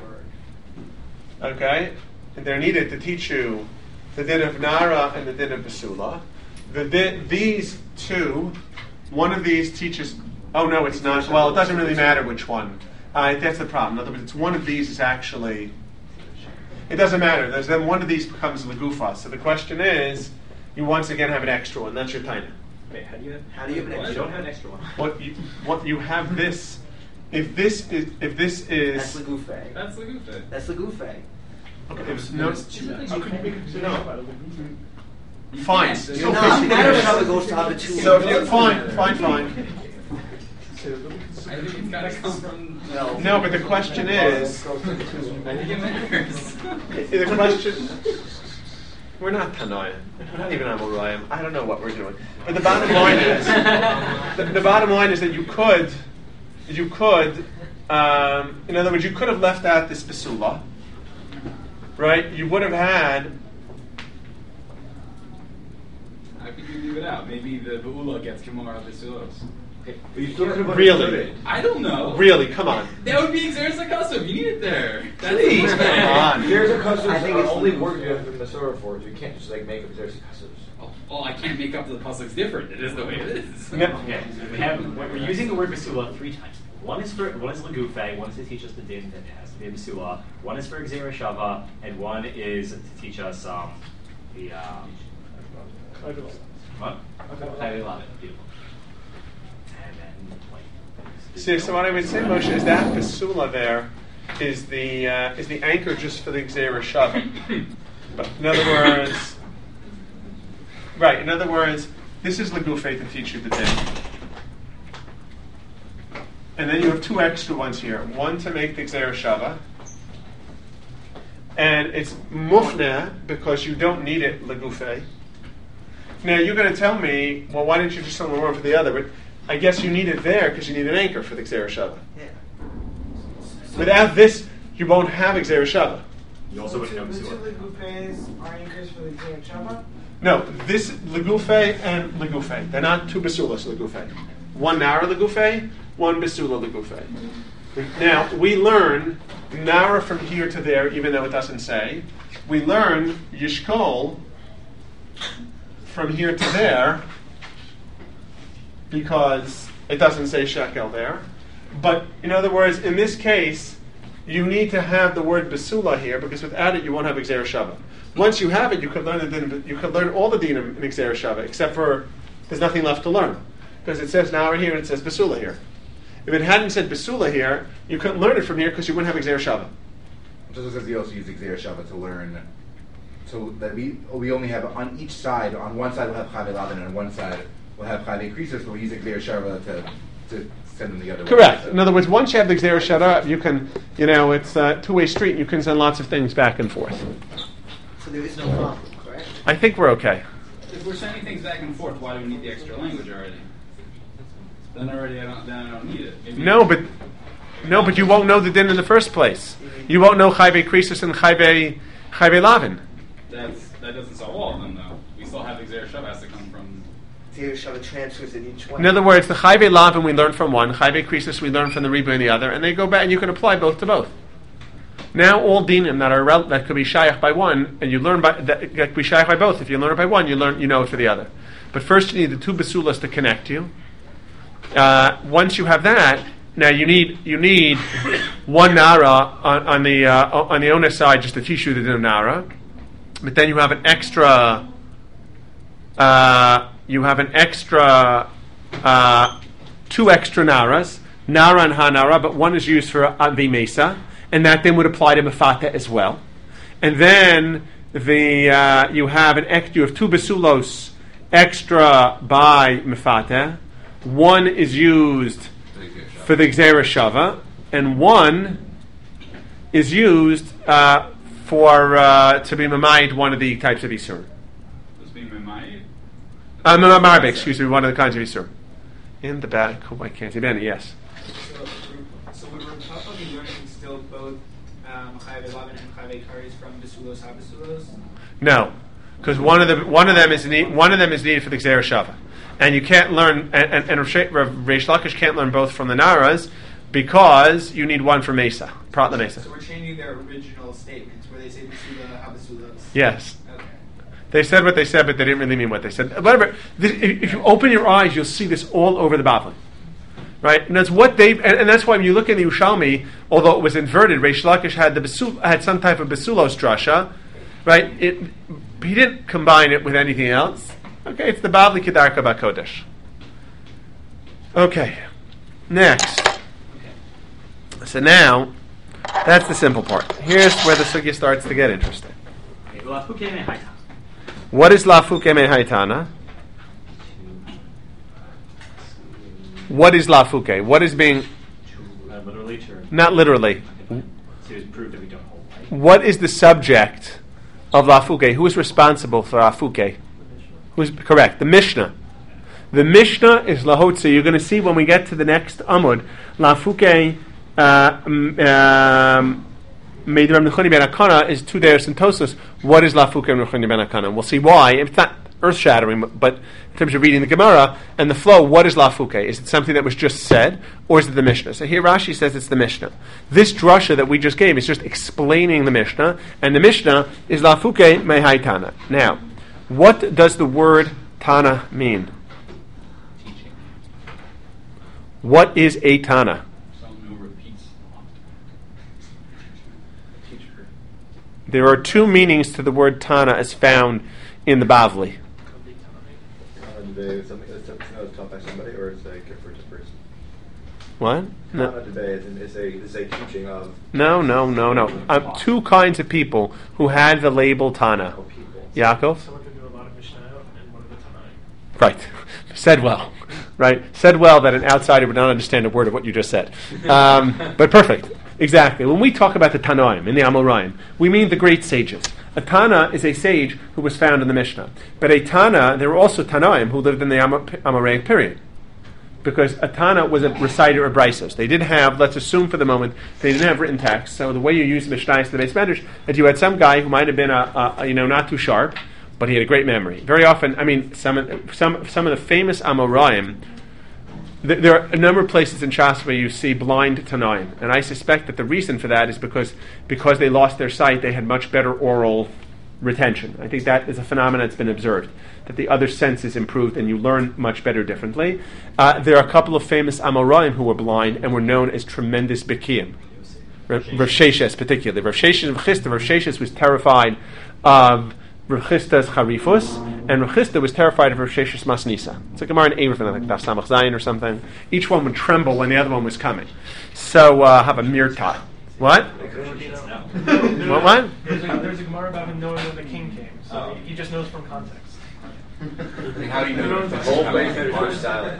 Okay? And they're needed to teach you the din of Nara and the din of Basula. The din, these two, one of these teaches, oh no, it's not, well, it doesn't really matter which one. Uh, that's the problem. In other words, it's one of these is actually, it doesn't matter. There's then one of these becomes Lagufa. So the question is, you once again have an extra one. That's your taina. Wait, how do you have? How do you have an You extra don't have one? an extra one. What you what you have this? If this is if this That's the is gufe. That's the good That's the gufe. okay, if no, How could you make a decision No. about it? fine. Yes, So, you're No, not- Nara Shava goes to Abba two. so if you fine, fine, fine. I think it's gotta come from. No. No, but the question is, I think it matters. the question. We're not Tanoia. We're not even Amorayim. I don't know what we're doing. But the bottom line is, the, the bottom line is that you could, you could, um, in other words, you could have left out this Basula, right? You would have had. How could you leave it out? Maybe the Ba'ula gets Gemara Basulos. Really? I don't know. Really, come on. That would be Xeris Akasov. You need it there. That's Please, the come on. There's a custom I think are it's only the- work you have to Masorah for, so you can't just like make up there's customs. Oh, oh, I can't make up the pasuk's different. It is the way it is. No. Okay, we have, we're using the word basula three times. One is for one is lagufe, one is to teach us the din that has to be basula. One is for Xera Shava, and one is to teach us um, the um, what? Chayei Lamed. Beautiful. And then like. See, so what I would say, Moshe, is that Basula there is the uh, is the anchor just for the Xera Shava. But in other words, right? In other words, this is Lagufe to teach you the din. And then you have two extra ones here. One to make the Xera Shava. And it's Mufna because you don't need it, Lagufe. Now you're going to tell me, well, why didn't you just tell me one for the other? But I guess you need it there because you need an anchor for the Xera Shava. Yeah. Without this, you won't have Xera Shava. You also The wouldn't two, know the two basula. Legufes are anchors for the Xera Shava? No, this Lagufe and Lagufe. They're not two Basulas Lagufe. One Nara Lagufe, one Basula Lagufe. Now, we learn Nara from here to there, even though it doesn't say. We learn Yishkol from here to there because it doesn't say shekel there. But in other words, in this case, you need to have the word Basula here because without it, you won't have Xera Shava. Once you have it, you could learn the din, you could learn all the dinim in Xera Shava, except for there's nothing left to learn because it says Nara here and it says Basula here. If it hadn't said Basula here, you couldn't learn it from here because you wouldn't have Xera Shava. just because he also used Xer Shava to learn, so that we we only have on each side, on one side we'll have Chave Lavin, and on one side we'll have Chave Krisus, but we use Xer Shava to to send them the other way. Correct. So. In other words, once you have the Xer Shava, you can, you know, it's a two-way street, and you can send lots of things back and forth. So there is no problem, correct? I think we're okay. If we're sending things back and forth, why do we need the extra language already? Then already I don't, then I don't need it. Maybe No, but no, but you won't know the din in the first place. You won't know Chayve Krisus and Chayve Chayve Lavin. That's, that doesn't solve all of them, though. We still have Xer Shav has to come from... Xer Shava transfers in each one. In other words, the Chayve Lavin we learn from one, Chayve Krisus we learn from the Ribu and the other, and they go back, and you can apply both to both. Now all dinim that are rel- that could be shayach by one, and you learn by that, that could be shayach by both. If you learn it by one, you learn you know it for the other. But first you need the two basulas to connect you. Uh, once you have that, now you need you need one nara on, on the uh, on the owner side, just to teach you the din of nara. But then you have an extra. Uh, you have an extra uh, two extra naras, nara and hanara, but one is used for uh, the mesa, and that then would apply to mefata as well. And then the uh, you have an extra. You have two basulos extra by mefata. One is used for the Xera Shava, and one is used uh, for uh, to be mamayid one of the types of Isur. Does being mamayid? Uh, Mamarbe, excuse me, one of the kinds of Isur. In the back, oh, I can't see Ben, yes. So, so would Rav Papa be learning still both um, Chayve Lavin and Chayve Karis from Basulos HaBasulos? No, because one of the one of them is need, one of them is needed for the Xera Shava. And you can't learn, and, and, and Reish Lakish can't learn both from the Naras because you need one for Mesa, Prat the Mesa. So we're changing their original statements where they say Basula, Habasulos. Yes. Okay. They said what they said, but they didn't really mean what they said. Whatever. This, if, if you open your eyes, you'll see this all over the Bavli. Right? And that's what they, and, and that's why when you look in the Ushalmi, although it was inverted, Reish Lakish had the Basul, had some type of Basulos drasha, right? It, he didn't combine it with anything else. Okay, it's the Bavli Kedarka Bakodesh. Okay, next. So now, that's the simple part. Here's where the sugya starts to get interesting. What is Lafuke Mehaitana? What is Lafuke? What is being... Not literally true. Not literally. So it's proved that we don't hold light. What is the subject of Lafuke? Who is responsible for Lafuke? Who's correct? The Mishnah. The Mishnah is Lahotze. You're going to see when we get to the next Amud. Lafuke Meidram Nechoni Ben Akana is two Deres and Tosos. What is Lafuke Nechoni Ben Akana? We'll see why. It's not earth shattering, but in terms of reading the Gemara and the flow, what is Lafuke? Is it something that was just said, or is it the Mishnah? So here Rashi says it's the Mishnah. This drasha that we just gave is just explaining the Mishnah, and the Mishnah is Lafuke Mehaitana. Now, what does the word Tana mean? Teaching. What is a Tana? Someone who repeats a lot. A teacher. There are two meanings to the word Tana as found in the Bavli. Is something that's taught by somebody, or is it for a person? What? No, Tana debate is a is a teaching of. no, no, no. no. Um, two kinds of people who had the label Tana. Oh, people. Yaakov? Someone can do a lot of Mishnayot and one of the Tanai. Right. Said well. Right. Said well that an outsider would not understand a word of what you just said. Um, but perfect. Exactly. When we talk about the Tanoim in the Amoraim, we mean the great sages. A Tana is a sage who was found in the Mishnah. But a Tana, there were also Tanoim who lived in the Am- Amoraic period. Because a Tana was a reciter of Brisos. They didn't have, let's assume for the moment, they didn't have written text. So the way you use Mishnayos to the base medrash, that you had some guy who might have been, a, a, you know, not too sharp, but he had a great memory. Very often, I mean, some some some of the famous Amoraim, th- there are a number of places in Shas where you see blind Tanoim, and I suspect that the reason for that is because because they lost their sight, they had much better oral retention. I think that is a phenomenon that's been observed, that the other senses improved and you learn much better differently. Uh, there are a couple of famous Amoraim who were blind and were known as tremendous Bekiyim. Rav Sheshes particularly. Rav Sheshes of Chisda, Rav Sheshes was terrified of Rav Chisda's Charifus, and Rav Chisda was terrified of Rav Sheshes Masnisa. It's like a Gemara in Eivin, like Daf Samach Zayin or something. Each one would tremble when the other one was coming. So uh, have a mirta. What? No. What? What? There's a, there's a Gemara about him knowing when the king came, so Oh. he just knows from context. Like, how do you know? The if whole it's place coming? is just silent.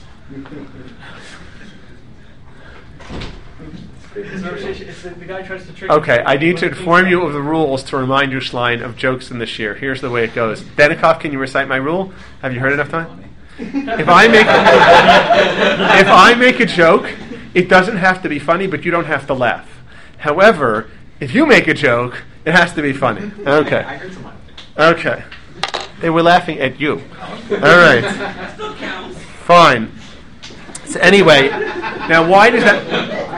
His reputation- it's the, the guy tries to trick. Okay, him. I need to When the inform king you comes- of the rules to remind you, Schlein, of jokes in this year. Here's the way it goes. Denikov, can you recite my rule? Have you heard enough time? If I make if I make a joke, it doesn't have to be funny, but you don't have to laugh. However, if you make a joke, it has to be funny. Okay. I heard someone. Okay. They were laughing at you. All right. Still counts. Fine. So anyway, now why does that?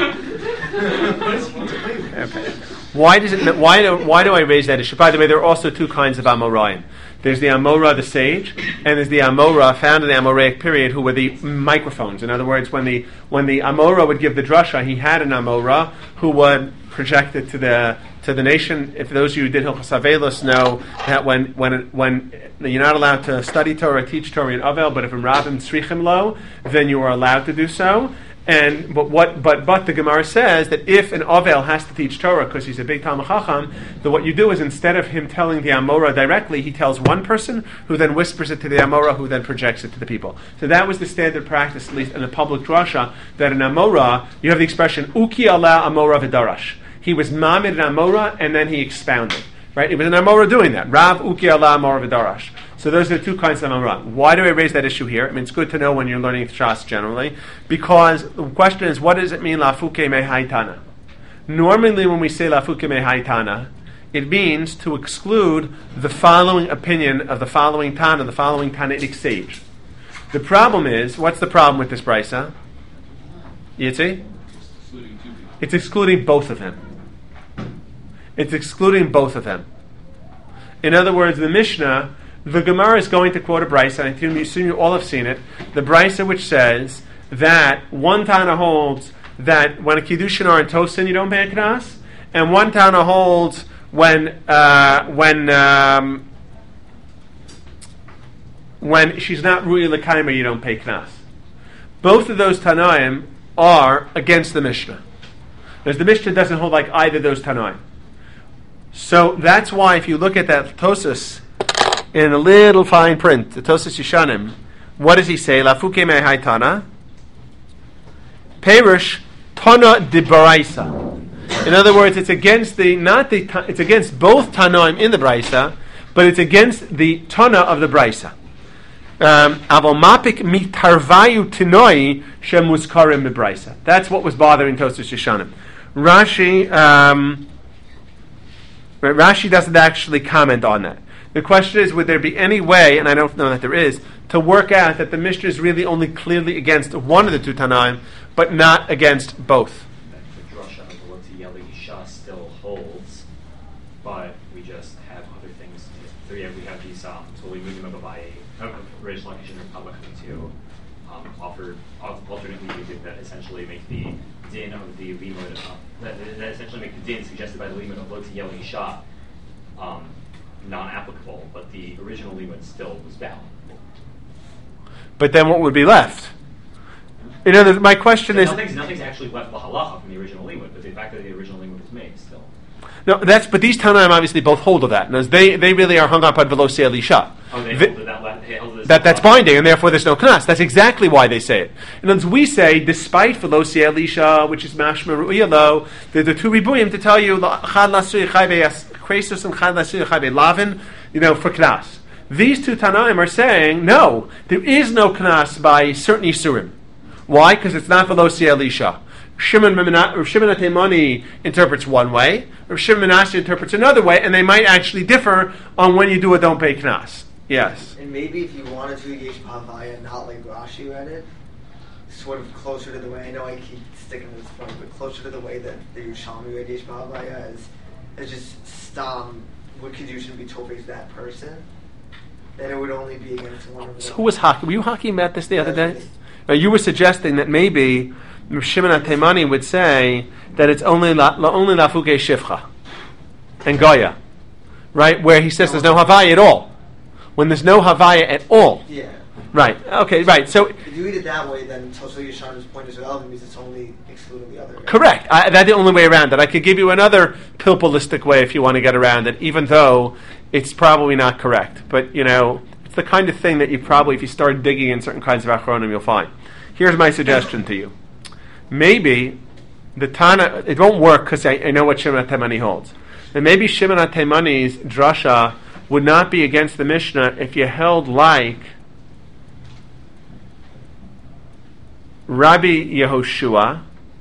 Okay. Why does it? Why do? Why do I raise that issue? By the way, there are also two kinds of Amoraim. There's the Amora, the sage, and there's the Amora found in the Amoraic period, who were the microphones. In other words, when the when the Amora would give the drasha, he had an Amora who would project it to the to the nation. If those of you who did Hilchos Avelos know that when when when you're not allowed to study Torah, teach Torah in Avel, but if in Rabbim Tzrichim Lo, then you are allowed to do so. And but what but but the Gemara says that if an Avel has to teach Torah because he's a big Talmid Chacham, then what you do is instead of him telling the Amora directly, he tells one person who then whispers it to the Amora, who then projects it to the people. So that was the standard practice, at least in a public drasha, that an Amora, you have the expression Uki Allah Amora V'darash. He was Mamid an Amora and then he expounded. Right? It was an Amora doing that. Rav Uki Allah Amora V'darash. So those are the two kinds of Amora. Why do I raise that issue here? I mean, it's good to know when you're learning Shas generally, because the question is, what does it mean, Lafuke me haitana? Normally when we say Lafuke me haitana, it means to exclude the following opinion of the following Tana, the following Tanaitic sage. The problem is, what's the problem with this brisa? Yitzi? It's excluding both of them. It's excluding both of them. In other words, the Mishnah, the Gemara is going to quote a brisa, and I assume you all have seen it, the brisa which says that one Tana holds that when a Kiddushin are in Tosin, you don't pay a knas, and one Tana holds when uh, when um, when she's not Ru'i L'Kaima, you don't pay knas. Both of those Tanaim are against the Mishnah. Because the Mishnah doesn't hold like either of those Tanaim. So that's why if you look at that Tosas in a little fine print, the Tosas Yishanim, what does he say? Lafuke me haitana, Perush Tana de Baraisa. In other words, it's against the not the it's against both Tanaim in the Braisa, but it's against the Tana of the Braisa. Avomapik mitarvayu tinoi shemuskarim bebraisa. That's what was bothering Tosas Yishanim. Rashi. Um, Rashi doesn't actually comment on that. The question is, would there be any way, and I don't know that there is, to work out that the Mishnah is really only clearly against one of the two Tanaim, but not against both? The drasha of the Lotzi Yeli Isha still holds, but we just have other things. So yeah, we have these, um, so we move them up by Rish Lakish and Republic to um, offer alternate leaders that essentially make the din of the limud, uh, that, that essentially make the din suggested by the limud of Lotzi Yeli Isha um, non-applicable, but the original limud still was valid. But then what would be left? In other words, my question so is... Nothing's, nothing's actually left lahalacha from the original limud, but the fact that the original limud was made still. No, that's but these Tanaim obviously both hold of that. And as they, they really are hung up on Velosi Elisha. Oh, they Vi- hold that, la- they hold this that that's binding, and therefore there's no knas. That's exactly why they say it. And as we say, despite Velosi Elisha, which is Mashma Ru'iyalo, the, the two ribuyim to tell you Chad Lasui Chaybe Kresus and Chad Lasui Chaybe Lavin, you know, for knas. These two Tanaim are saying, no, there is no knas by certain Isurim. Why? Because it's not Velosi Elisha. Shimon HaTeimani interprets one way, or Shimon Menashe interprets another way, and they might actually differ on when you do a don't pay knas. Yes. And maybe if you wanted to Yesh Pavaya, not like Rashi read it, sort of closer to the way, I know I keep sticking to this point, but closer to the way that the Yerushalmi read Yesh Pavaya is, is just Stam, what Kedushin be told to that person, then it would only be against one of them. So who was hockey? Were you hockey about this the other day? Now, you were suggesting that maybe Shimon HaTeimani would say that it's only la, la, only Lafuke Shifcha and Goya, right? Where he says there's no Havaya at all. When there's no Havaya at all, Yeah. Right. Okay. Right. So If you read it that way, then Tosfos Yeshaner's point is relevant because it's only excluding the other. Right? correct. I, that's the only way around it. I could give you another pilpulistic way if you want to get around it, even though it's probably not correct. But you know, it's the kind of thing that you probably, if you start digging in certain kinds of achronim, you'll find. Here's my suggestion to you. Maybe the Tana, it won't work because I, I know what Shimon HaTemani holds. And maybe Shimon HaTemani's drasha would not be against the Mishnah if you held like Rabbi Yehoshua,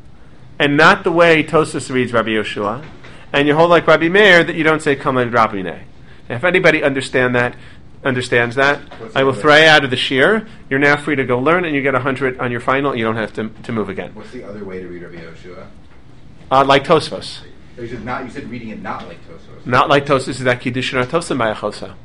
and not the way Tosfos reads Rabbi Yehoshua, and you hold like Rabbi Meir that you don't say Kaman Rabbineh. If anybody understand that, understands that, What's I will the throw other? you out of the shir. You're now free to go learn, and you get a hundred on your final. You don't have to to move again. What's the other way to read Rabbi Yehoshua? Uh, like Tosfos, You said not. You said reading it not like Tosfos. not like Tosfos is that Kiddushin or Tosim by Achosa.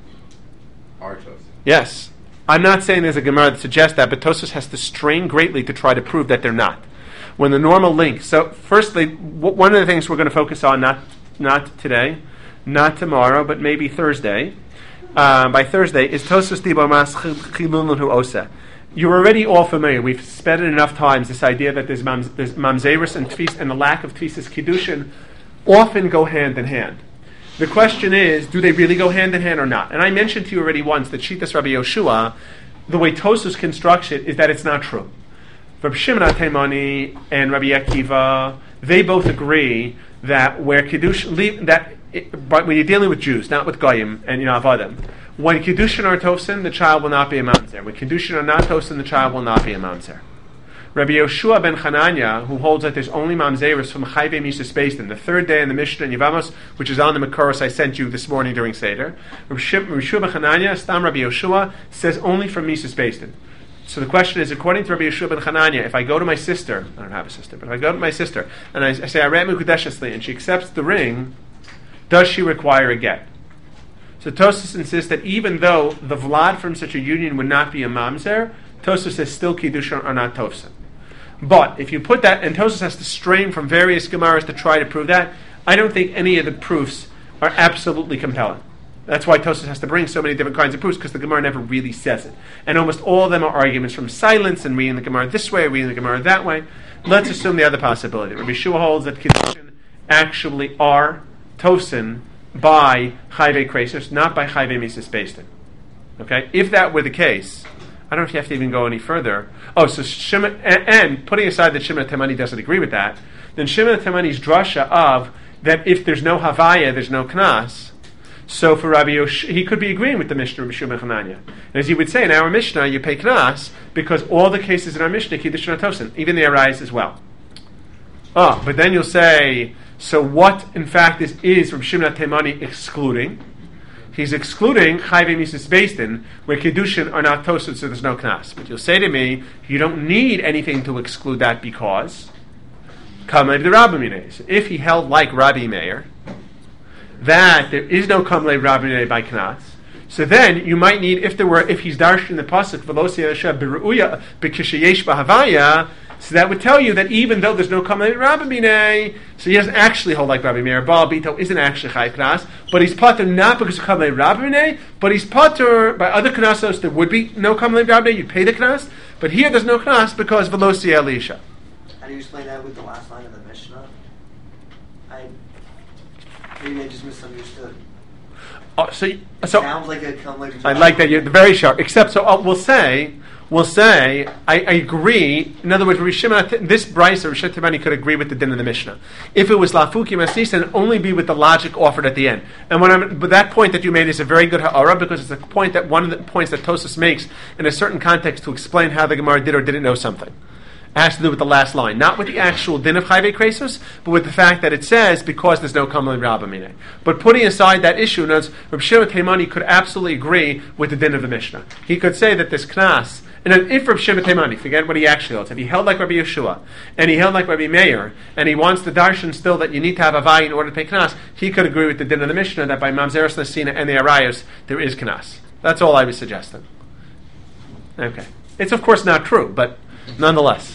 Our Tosfos. Yes. I'm not saying there's a Gemara that suggests that, but Tosfos has to strain greatly to try to prove that they're not. When the normal link. So, firstly, w- one of the things we're going to focus on, not not today, not tomorrow, but maybe Thursday. Uh, by Thursday is Tosfos Dibo Mas Chilulun Hu Osa. You're already all familiar. We've spent it enough times. This idea that there's, mam- there's mamzerus and tfis and the lack of tfisas kiddushin often go hand in hand. The question is, do they really go hand in hand or not? And I mentioned to you already once that Shitas Rabbi Yoshua, the way Tosfos constructs it, is that it's not true. Rabbi Shimon HaTemani and Rabbi Akiva, they both agree that where Kiddush, leave, that it, but when you're dealing with Jews, not with Goyim and you know Avadim, when Kiddushin are Tosin, the child will not be a mamzer. When Kiddushin are not Tosin, the child will not be a mamzer. Rabbi Yoshua ben Chananya, who holds that there's only mamzeris from Chayve Misas Beistin, the third day in the Mishnah in Yevamos, which is on the Makoros I sent you this morning during Seder. Rabbi Yoshua ben Chananya, Stam Rabbi Yoshua, says only from Misas Beistin. So the question is, according to Rabbi Yoshua ben Chananya, if I go to my sister, I don't have a sister, but if I go to my sister and I, I say, Aret Mukudeshesli, and she accepts the ring, does she require a get? So Tosfos insists that even though the Vlad from such a union would not be a mamzer, Tosfos says still Kiddushin are not Tosin. But if you put that, and Tosfos has to strain from various Gemaras to try to prove that, I don't think any of the proofs are absolutely compelling. That's why Tosfos has to bring so many different kinds of proofs, because the Gemara never really says it. And almost all of them are arguments from silence and reading the Gemara this way, reading the Gemara that way. Let's assume the other possibility. Rabbi Shua holds that Kiddushin actually are Tosin by Chayve Kresos, not by Chayve Misas Beistin. Okay? If that were the case, I don't know if you have to even go any further. Oh, so Shimon, and, and putting aside that Shimon HaTemani doesn't agree with that, then Shimon HaTemani's drasha of that if there's no Havaya, there's no Knas. So for Rabbi Yosh, he could be agreeing with the Mishnah of Rabbi Shimon Chananya. And as you would say, in our Mishnah, you pay Knas because all the cases in our Mishnah, Kiddushin Tosin, even the Arais as well. Oh, but then you'll say, so what in fact is, is Rabbi Shimon HaTemani excluding? He's excluding Chayve Misas Beistin, where Kiddushin are not Tosin, so there's no Knas. But you'll say to me, you don't need anything to exclude that because Kamei the Rabbi Minei. If he held like Rabbi Meir, that there is no Kamei Rabbi Minei by Knas, so then you might need, if there were, if he's darshed in the pasuk Velosi Yasha Beruya Bekishayesh Bahavaya, so that would tell you that even though there's no Kamei Rabbi Minei, so he doesn't actually hold like Rabbi Meir. Baal Bito isn't actually Chayv Knas, but he's pater not because of Kamei Rabbi Minei, but he's pater by other Knasos. There would be no Kamei Rabbi Minei. You'd pay the Knas, but here there's no Knas because Velosi Elisha. How do you explain that with the last line of the Mishnah? I maybe I just misunderstood. Oh, so, It so sounds like a come like. I like that you're very sharp. Except, so uh, we'll say, we'll say, I, I agree. In other words, Rabbi Shimon, this Bryce or Rabbi Shimon could agree with the din of the Mishnah. If it was lafuki masis, then only be with the logic offered at the end. And when I'm, but that point that you made is a very good ha'ara because it's a point that one of the points that Tosfos makes in a certain context to explain how the Gemara did or didn't know something. It has to do with the last line, not with the actual din of Chayve Kresos, but with the fact that it says because there's no Kamei Rabbi Minei. But putting aside that issue, notice Rabbi Shimon HaTemani could absolutely agree with the din of the Mishnah. He could say that this Knas, and if Rabbi Shimon HaTemani, forget what he actually holds, if he held like Rabbi Yeshua, and he held like Rabbi Meir, and he wants the darshan still that you need to have a vai in order to pay Knas, he could agree with the din of the Mishnah that by Mamzeres Nasina and the Arayos, there is Knas. That's all I was suggesting. Okay. It's of course not true, but nonetheless.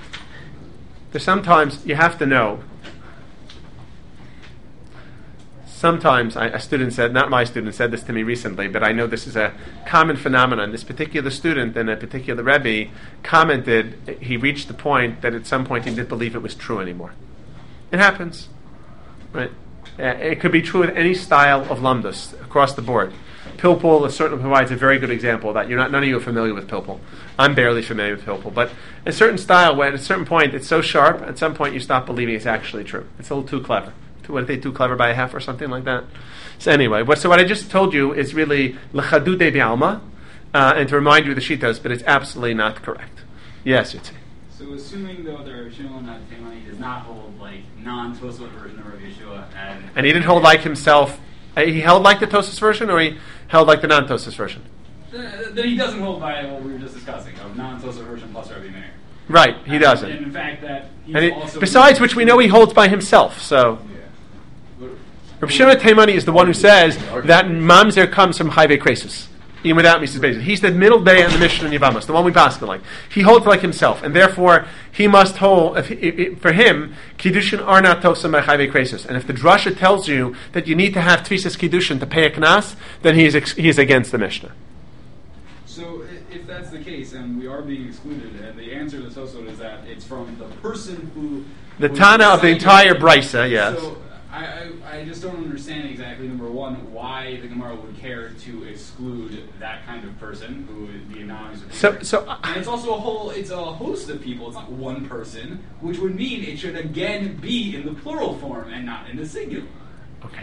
There's sometimes you have to know. sometimes I, a student said, not my student, said this to me recently, but I know this is a common phenomenon. This particular student and a particular Rebbe commented, he reached the point that at some point he didn't believe it was true anymore. It happens, right? Uh, it could be true with any style of lumdus across the board. Pilpul certainly provides a very good example of that. You're not, none of you are familiar with Pilpul. I'm barely familiar with Pilpul. But a certain style, where at a certain point it's so sharp, at some point you stop believing it's actually true. It's a little too clever. What, are they too clever by a half or something like that? So anyway, what, so what I just told you is really l'chadude bi'alma, uh, and to remind you of the shitos, but it's absolutely not correct. Yes, Yitzi. So assuming though that Rav Shimon Temani does not hold like non-Tosafot version of Rav Yeshua, and and he didn't hold like himself. Uh, he held like the Tosafos version, or he held like the non-Tosafos version. Uh, then he doesn't hold by what we were just discussing of non-Tosafot version plus Rabbi Meir. Right, he and, doesn't. And in fact, that he's and it, also besides which, we know he holds by himself. So, Yeah. Rav Shimon Temani is the one who says that mamzer comes from Chayvei Kresus, even without Mises Bezin. He's the middle day in the Mishnah in Yevamos, the one we pass like. He holds like himself, and therefore he must hold. If, if, if, for him, kiddushin are not tosam by Chayvei Kresus. And if the drasha tells you that you need to have tvisas kiddushin to pay a knas, then he is ex- he is against the Mishnah. So i- if that's the case, and we are being excluded, and the answer to the Tosafot is that it's from the person who The was Tana of the deciding- entire Brisa, yes. So I, I, I just don't understand exactly, number one, why the Gemara would care to exclude that kind of person who would be anonymous. So, so uh, and it's also a whole, it's a host of people. It's not one person, which would mean it should again be in the plural form and not in the singular. okay.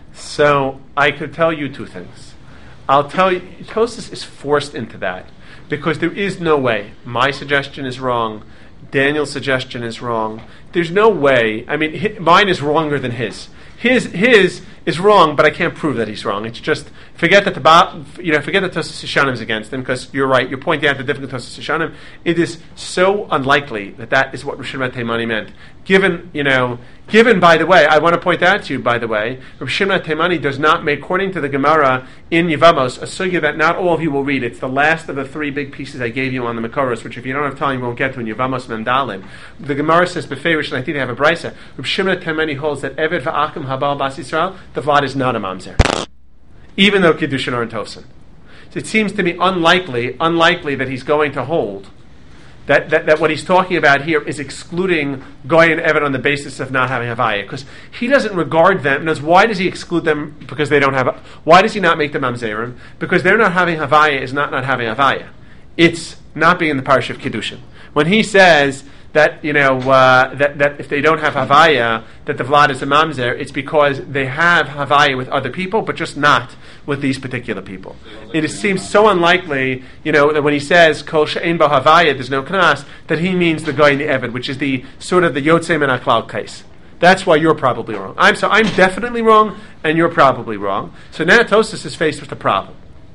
So I could tell you two things. I'll tell you, Tosas is forced into that because there is no way. My suggestion is wrong. Daniel's suggestion is wrong. There's no way. I mean, hi, mine is wronger than his. His his is wrong, but I can't prove that he's wrong. It's just forget that the ba- you know forget that Tosas Shishanim is against him because you're right. You're pointing out the difference of Tosas Shishanim. It is so unlikely that that is what Rav Shimon Temani meant. Given you know, given by the way, I want to point out to you by the way, Rav Shimon Temani does not make, according to the Gemara in Yevamos, a sugya that not all of you will read. It's the last of the three big pieces I gave you on the Makoros, which if you don't have time, you won't get to in Yevamos Memdalim. The Gemara says beferish, and I think they have a brisa. Rav Shimon Temani holds that Eved va'akim habal bas Yisrael, the vlad is not a mamzer, even though kiddushin are in tosin. So it seems to me unlikely, unlikely that he's going to hold that, that, that what he's talking about here is excluding Goy and Eved on the basis of not having Havaya, because he doesn't regard them. Knows why does he exclude them? Because they don't have. Why does he not make them mamzerim? Because they're not having Havaya is not not having Havaya. It's not being in the parish of kiddushin. When he says that you know uh, that that if they don't have Havaya, that the Vlad is a mamzer, it's because they have Havaya with other people, but just not with these particular people. It is, seems so unlikely, you know, that when he says Kol she'ein bo Havaya, there's no knas, that he means the guy in the Eved, which is the sort of the Yotzei min HaKlal case. That's why you're probably wrong. I'm so I'm definitely wrong, and you're probably wrong. So now Tosas is faced with a problem.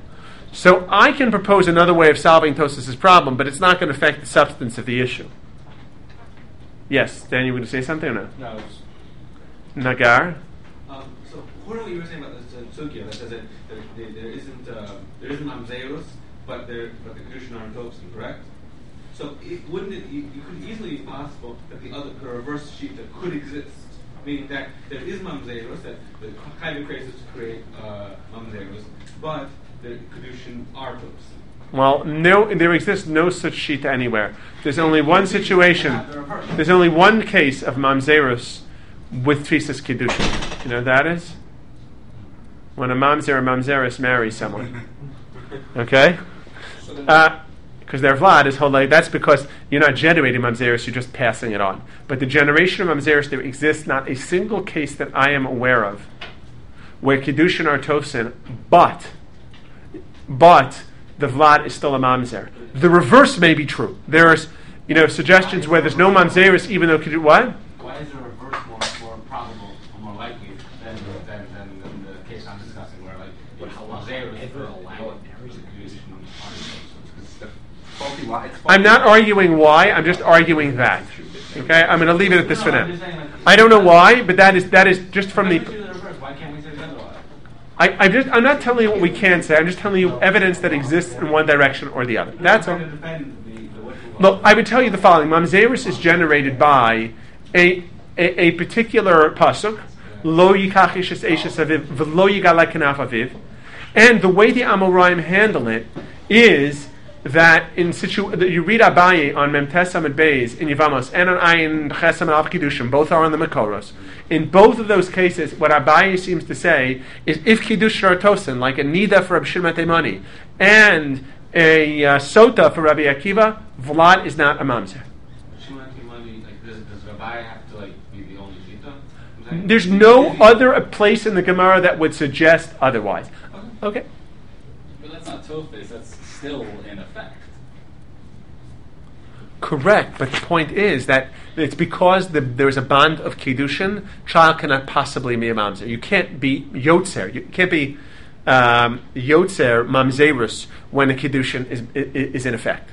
So I can propose another way of solving Tosas' problem, but it's not going to affect the substance of the issue. Yes, Dan, you were going to say something or no? No. It's, Nagar? um, so, what you were saying about this uh, Sugya that says that there, there, there isn't uh, there isn't Mamzeirus, but there but the Kedushin are in Tosin, correct? So, it, wouldn't it? It, it could easily be possible that the other the reverse sheet that could exist, meaning that there is Mamzeirus, that the Chayvei Kresus create uh, Mamzeirus, but the Kedushin are Tosin. Well, no, there exists no such sheet anywhere. There's only one situation. There's only one case of mamzerus with tfisas kiddushin. You know what that is? When a mamzer or mamzerus marries someone. Okay? Because uh, their vlad is whole. That's because you're not generating mamzerus, you're just passing it on. But the generation of mamzerus, there exists not a single case that I am aware of where kiddushin are tosin, but, but, the vlad is still a mamzer. The reverse may be true. There's, you know, suggestions where there's no mamzeris, even though could what? Why is the reverse more, more probable or more likely than than, than, than the case I'm discussing, where like if mamzeris ever allow it? I'm not arguing why. I'm just arguing that. Okay, I'm going to leave it at this for now. I don't know why, but that is that is just from the. Why can't we say otherwise? I, I just, I'm not telling you what we can say. I'm just telling you evidence that exists in one direction or the other. That's all. Look, I would tell you the following. Mamzerus is generated by a, a, a particular pasuk, lo yikach ishes eshes aviv v'lo yigalei kanaf aviv. And the way the Amoraim handle it is that in situ that you read Abaye on Memtes Amid Beis in Yevamos and on Ayin Chesam and Av Kiddushim, both are on the Makoros. In both of those cases, what Abaye seems to say is if Kiddush Ratosin, like a Nida for Rabbi Shimon Teimani, and a uh, Sota for Rabbi Akiva, Vlad is not a Mamzer. Shimon Teimani, like, does, does Rabbi have to like be the only Shita? There's no other place in the Gemara that would suggest otherwise. Okay. Okay. But that's not Tofes, that's still in effect. Correct, but the point is that it's because the, there's a bond of Kiddushin, child cannot possibly be a Mamzer. You can't be Yotzer. You can't be um, Yotzer Mamzerus when a Kiddushin is, is, is in effect.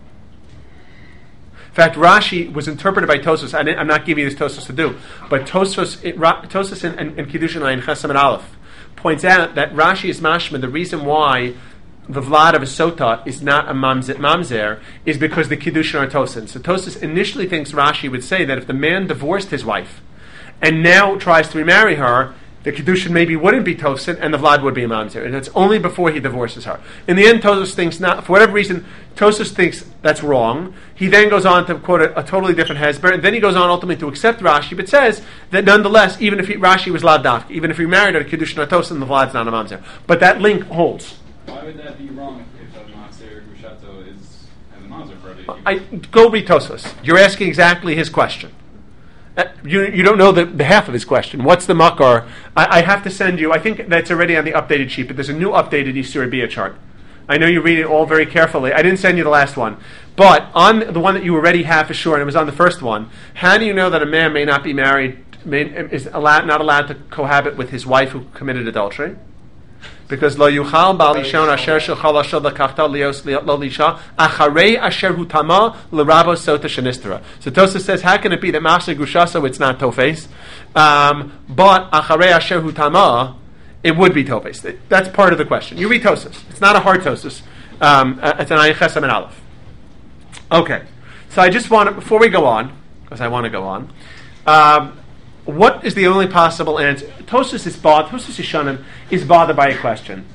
In fact, Rashi was interpreted by Tosfos. I I'm not giving you this Tosfos to do, but Tosfos, it, Ra, Tosfos and, and, and Kiddushin Ayin Chesam and Aleph points out that Rashi is mashma. The reason why the Vlad of a Sota is not a mamzer, mamzer is because the Kiddushin are Tosin. So Tosfos initially thinks Rashi would say that if the man divorced his wife and now tries to remarry her, the Kiddushin maybe wouldn't be Tosin and the Vlad would be a mamzer. And it's only before he divorces her. In the end, Tosfos thinks not, for whatever reason, Tosfos thinks that's wrong. He then goes on to quote a, a totally different hesber, and then he goes on ultimately to accept Rashi, but says that nonetheless, even if he, Rashi was Lav Dafka, even if he married her, Kiddushin or Tosin, the Vlad's not a mamzer. But that link holds. Why would that be wrong if a Maser Gushato is as a Maser for a I go read Tosfos. You're asking exactly his question. Uh, you you don't know the, the half of his question. What's the makar? I, I have to send you. I think that's already on the updated sheet, but there's a new updated Yisur Bia chart. I know you read it all very carefully. I didn't send you the last one, but on the one that you already have for sure, and it was on the first one. How do you know that a man may not be married, may, is allowed, not allowed to cohabit with his wife who committed adultery? Because lo yuchal bal ishon asher shechal ashod lakachta lios lo lisha acharei asher hutama l'rabo sota shenistra. So Tosfos says, how can it be that Maser Gushasa it's not Tofes, um, but acharei asher hutama it would be Tofes? That's part of the question. You read Tosfos. It's not a hard Tosfos. Um, it's an Ayin Chesam and Aleph. Okay. So I just want to, before we go on, because I want to go on. Um, What is the only possible answer? Tosfos is bothered. Tosfos Yeshanim is bothered by a question.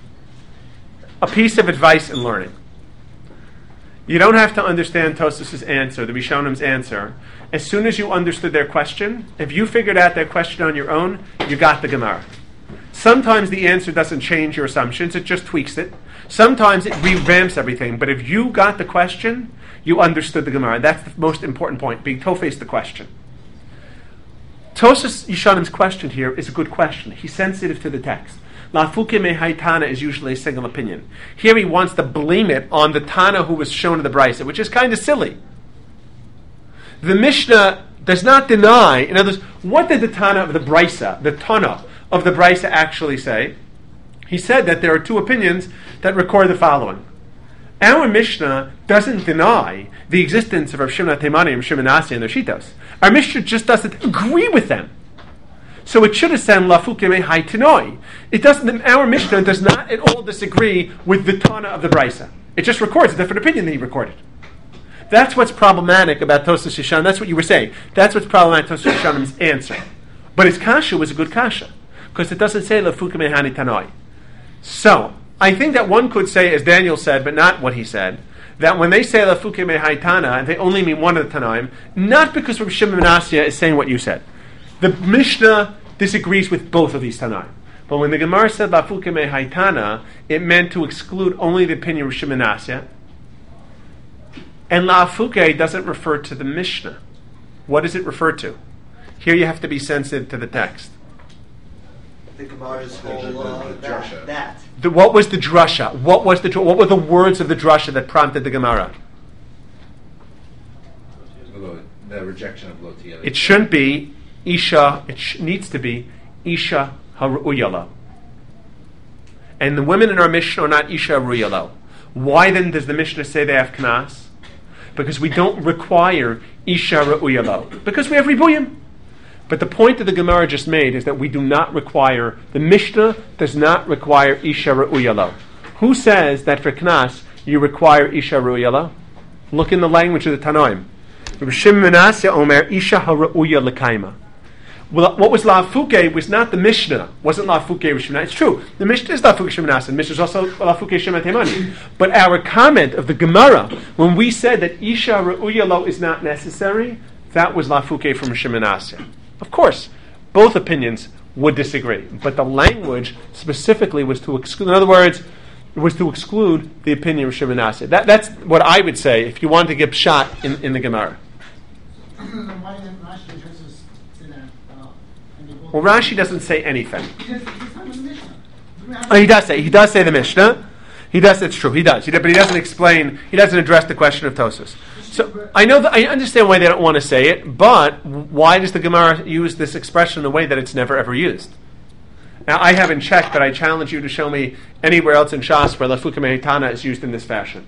A piece of advice in learning. You don't have to understand Tosfos' answer, the Rishonim's answer. As soon as you understood their question, if you figured out their question on your own, you got the Gemara. Sometimes the answer doesn't change your assumptions; it just tweaks it. Sometimes it revamps everything. But if you got the question, you understood the Gemara. That's the most important point. Being Tofes the question. Tosfos Yeshanim's question here is a good question. He's sensitive to the text. Lafuke me haitana is usually a single opinion. Here he wants to blame it on the Tana who was shown in the Brisa, which is kind of silly. The Mishnah does not deny, in other words, what did the Tana of the Brisa, the Tana of the Brisa actually say? He said that there are two opinions that record the following. Our Mishnah doesn't deny the existence of Rav Shimon Teimani and Shimon Asi and their Shitos. Our Mishnah just doesn't agree with them. So it should have said Lafuke me haitanoi. It doesn't. Our Mishnah does not at all disagree with the Tana of the Brisa. It just records a different opinion than he recorded. That's what's problematic about Tosfos Yeshanim. That's what you were saying. That's what's problematic about Tosfos Yeshanim's answer. But his kasha was a good kasha because it doesn't say Lafuke me haitanoi. So I think that one could say, as Daniel said, but not what he said, that when they say Lafuke me haitana, they only mean one of the Tanaim, not because Rav Shimon ben Asya is saying what you said. The Mishnah disagrees with both of these Tanaim. But when the Gemara said Lafuke me haitana, it meant to exclude only the opinion of Rav Shimon ben Asya. And Lafuke doesn't refer to the Mishnah. What does it refer to? Here you have to be sensitive to the text. The Gemara's whole uh, that. that. The, what was the drasha? What was the what were the words of the drasha that prompted the Gemara? The rejection of lo tiyah. It shouldn't be isha. It sh- needs to be isha haru'uyalo. And the women in our Mishnah are not isha haru'uyalo. Why then does the Mishnah say they have knas? Because we don't require isha haru'uyalo. Because we have ribuyim. But the point that the Gemara just made is that we do not require, the Mishnah does not require Isha Ru'uyalo. Who says that for Knas you require Isha Ru'uyalo? Look in the language of the Tanoim. Rav Shimon ben Asya Omer Isha HaRu'uya L'Kaima. well, what was Lafuke was not the Mishnah, wasn't Lafuke Rishimana. It's true, the Mishnah is Lafuke Shemanasan, the Mishnah is also Lafuke Shematayimani. But our comment of the Gemara, when we said that Isha Re'uya Lo is not necessary, that was Lafuke from Shemanasya. Of course, both opinions would disagree, but the language specifically was to exclude, in other words, was to exclude the opinion of Shemanasya. That, that's what I would say if you wanted to give shot in, in the Gemara. Well, Rashi doesn't say anything. Oh, he does say. He does say the Mishnah. He does. It's true. He does. He does, but he doesn't explain. He doesn't address the question of Tosas. So I know that I understand why they don't want to say it, but why does the Gemara use this expression in a way that it's never ever used? Now I haven't checked, but I challenge you to show me anywhere else in Shas where Lafuka Mehitana is used in this fashion.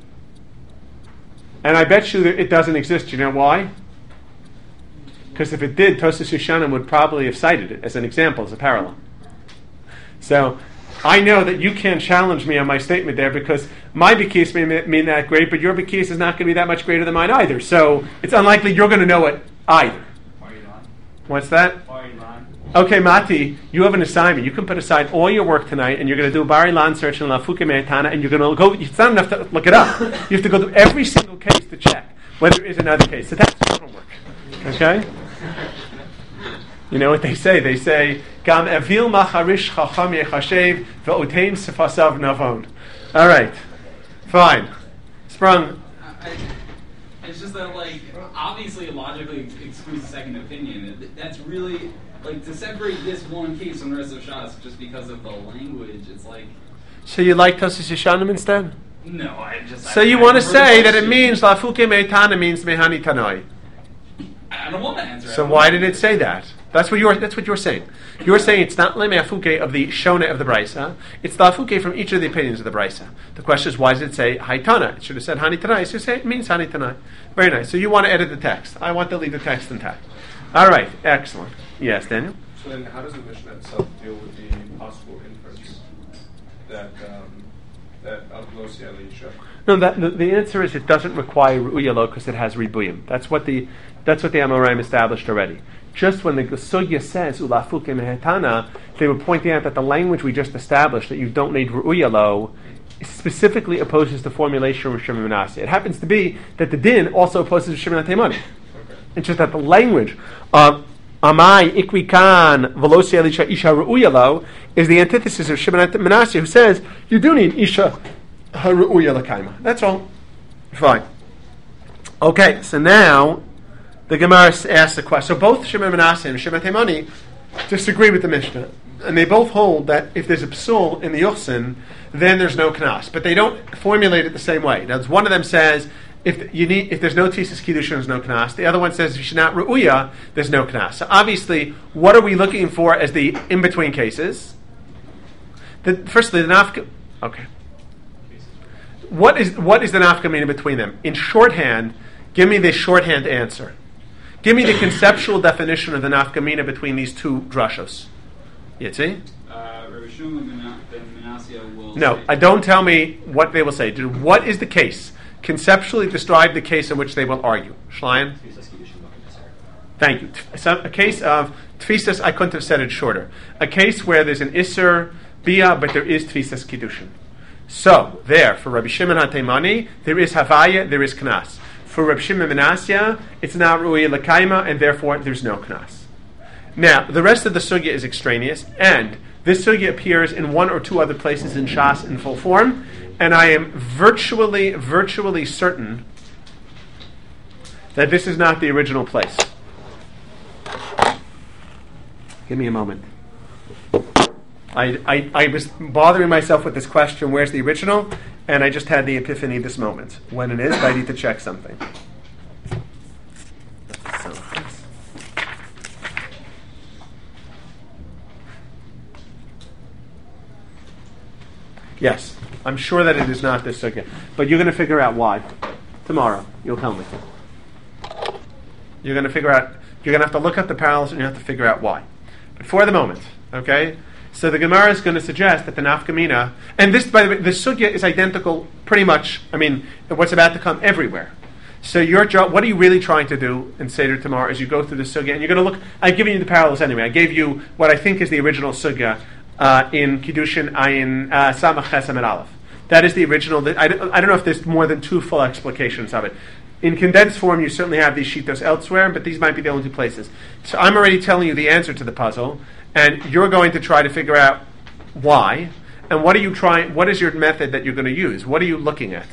And I bet you that it doesn't exist. You know why? Because if it did, Tosas Yeshanim would probably have cited it as an example, as a parallel. So I know that you can't challenge me on my statement there because my Bikis may mean that great, but your Bikis is not going to be that much greater than mine either. So it's unlikely you're going to know it either. What's that? Okay, Mati, you have an assignment. You can put aside all your work tonight and you're going to do a Bar Ilan search in Lafuke Me'etana and you're going to go, it's not enough to look it up. You have to go through every single case to check whether there is another case. So that's your homework. Okay? You know what they say? They say, Gam evil macharish chacham yechashev ve'oteim sefasav navon. All right. Fine. Sprung. I, it's just that, like, obviously logically excludes the second opinion. That's really, like, to separate this one case from the rest of Shas just because of the language, it's like... So you like Tosas Yeshanim instead? No, I just... So I, you I want to say the that it means Lafuke Meitana means Mehani Tanoi? I don't want to answer. So why did it say that? That's what you're. That's what you're saying. You're saying it's not lemeafuke of the shona of the brisa. It's the afuke from each of the opinions of the brisa. The question is, why does it say haitana? It should have said hanitana. So you say it means hanitana. Very nice. So you want to edit the text. I want to leave the text intact. All right. Excellent. Yes, Daniel. So then, how does the Mishnah itself deal with the possible inference that um, that of lo sialisha? No, that, the, the answer is it doesn't require ru'uyalo because it has ribuyim. That's what the that's what the Amoraim established already. Just when the Sugya says ulafuke mehetana, they were pointing out that the language we just established that you don't need ru'uyalo specifically opposes the formulation of Rishon Menashe. It happens to be that the din also opposes Rishon Menashe. It's just that the language of Amai ikvikan velosi elisha isha ru'uyalo is the antithesis of Shimon Menashe, who says you do need isha haru'uya lakaima. That's all. Fine. Okay, so now the Gemara asks the question. So both Shimon Menashe and Shimon Temani disagree with the Mishnah, and they both hold that if there's a psul in the Yuchsin, then there's no knas. But they don't formulate it the same way. Now, one of them says if you need, if there's no tisas kiddushin, there's no knas. The other one says if you should not ru'uya, there's no knas. So obviously, what are we looking for as the in-between cases? The, firstly, the nafka. Okay. What is what is the nafkamina between them? In shorthand, give me the shorthand answer. Give me the conceptual definition of the nafkamina between these two drushos. Yitzi? Uh, will no, I don't tell me what they will say. What is the case? Conceptually describe the case in which they will argue. Shlein? Thank you. So a case of tfisas, I couldn't have said it shorter. A case where there's an isser bia, but there is tfisas kiddushin. So, there, for Rabbi Shimon HaTeimani, there is Havaya, there is Knas. For Rabbi Shimon Menasya, it's not Ru'ya L'kaima, and therefore there's no Knas. Now, the rest of the Sugya is extraneous, and this Sugya appears in one or two other places in Shas in full form, and I am virtually, virtually certain that this is not the original place. Give me a moment. I, I, I was bothering myself with this question, where's the original? And I just had the epiphany this moment. When it is, I need to check something. So, yes, I'm sure that it is not this sugya. But you're going to figure out why. Tomorrow, you'll tell me. You're going to figure out, you're going to have to look up the parallels and you have to figure out why. But for the moment, okay? So the Gemara is going to suggest that the nafkamina, and this, by the way, the sugya is identical pretty much, I mean, what's about to come everywhere. So your job, what are you really trying to do in Seder tomorrow as you go through the sugya? And you're going to look, I've given you the parallels anyway. I gave you what I think is the original sugya uh, in Kiddushin Ayin uh, Samach Ches Amud Aleph. That is the original. I don't, I don't know if there's more than two full explications of it. In condensed form, you certainly have these shitos elsewhere, but these might be the only two places. So I'm already telling you the answer to the puzzle, and you're going to try to figure out why, and what are you trying, what is your method that you're going to use? What are you looking at?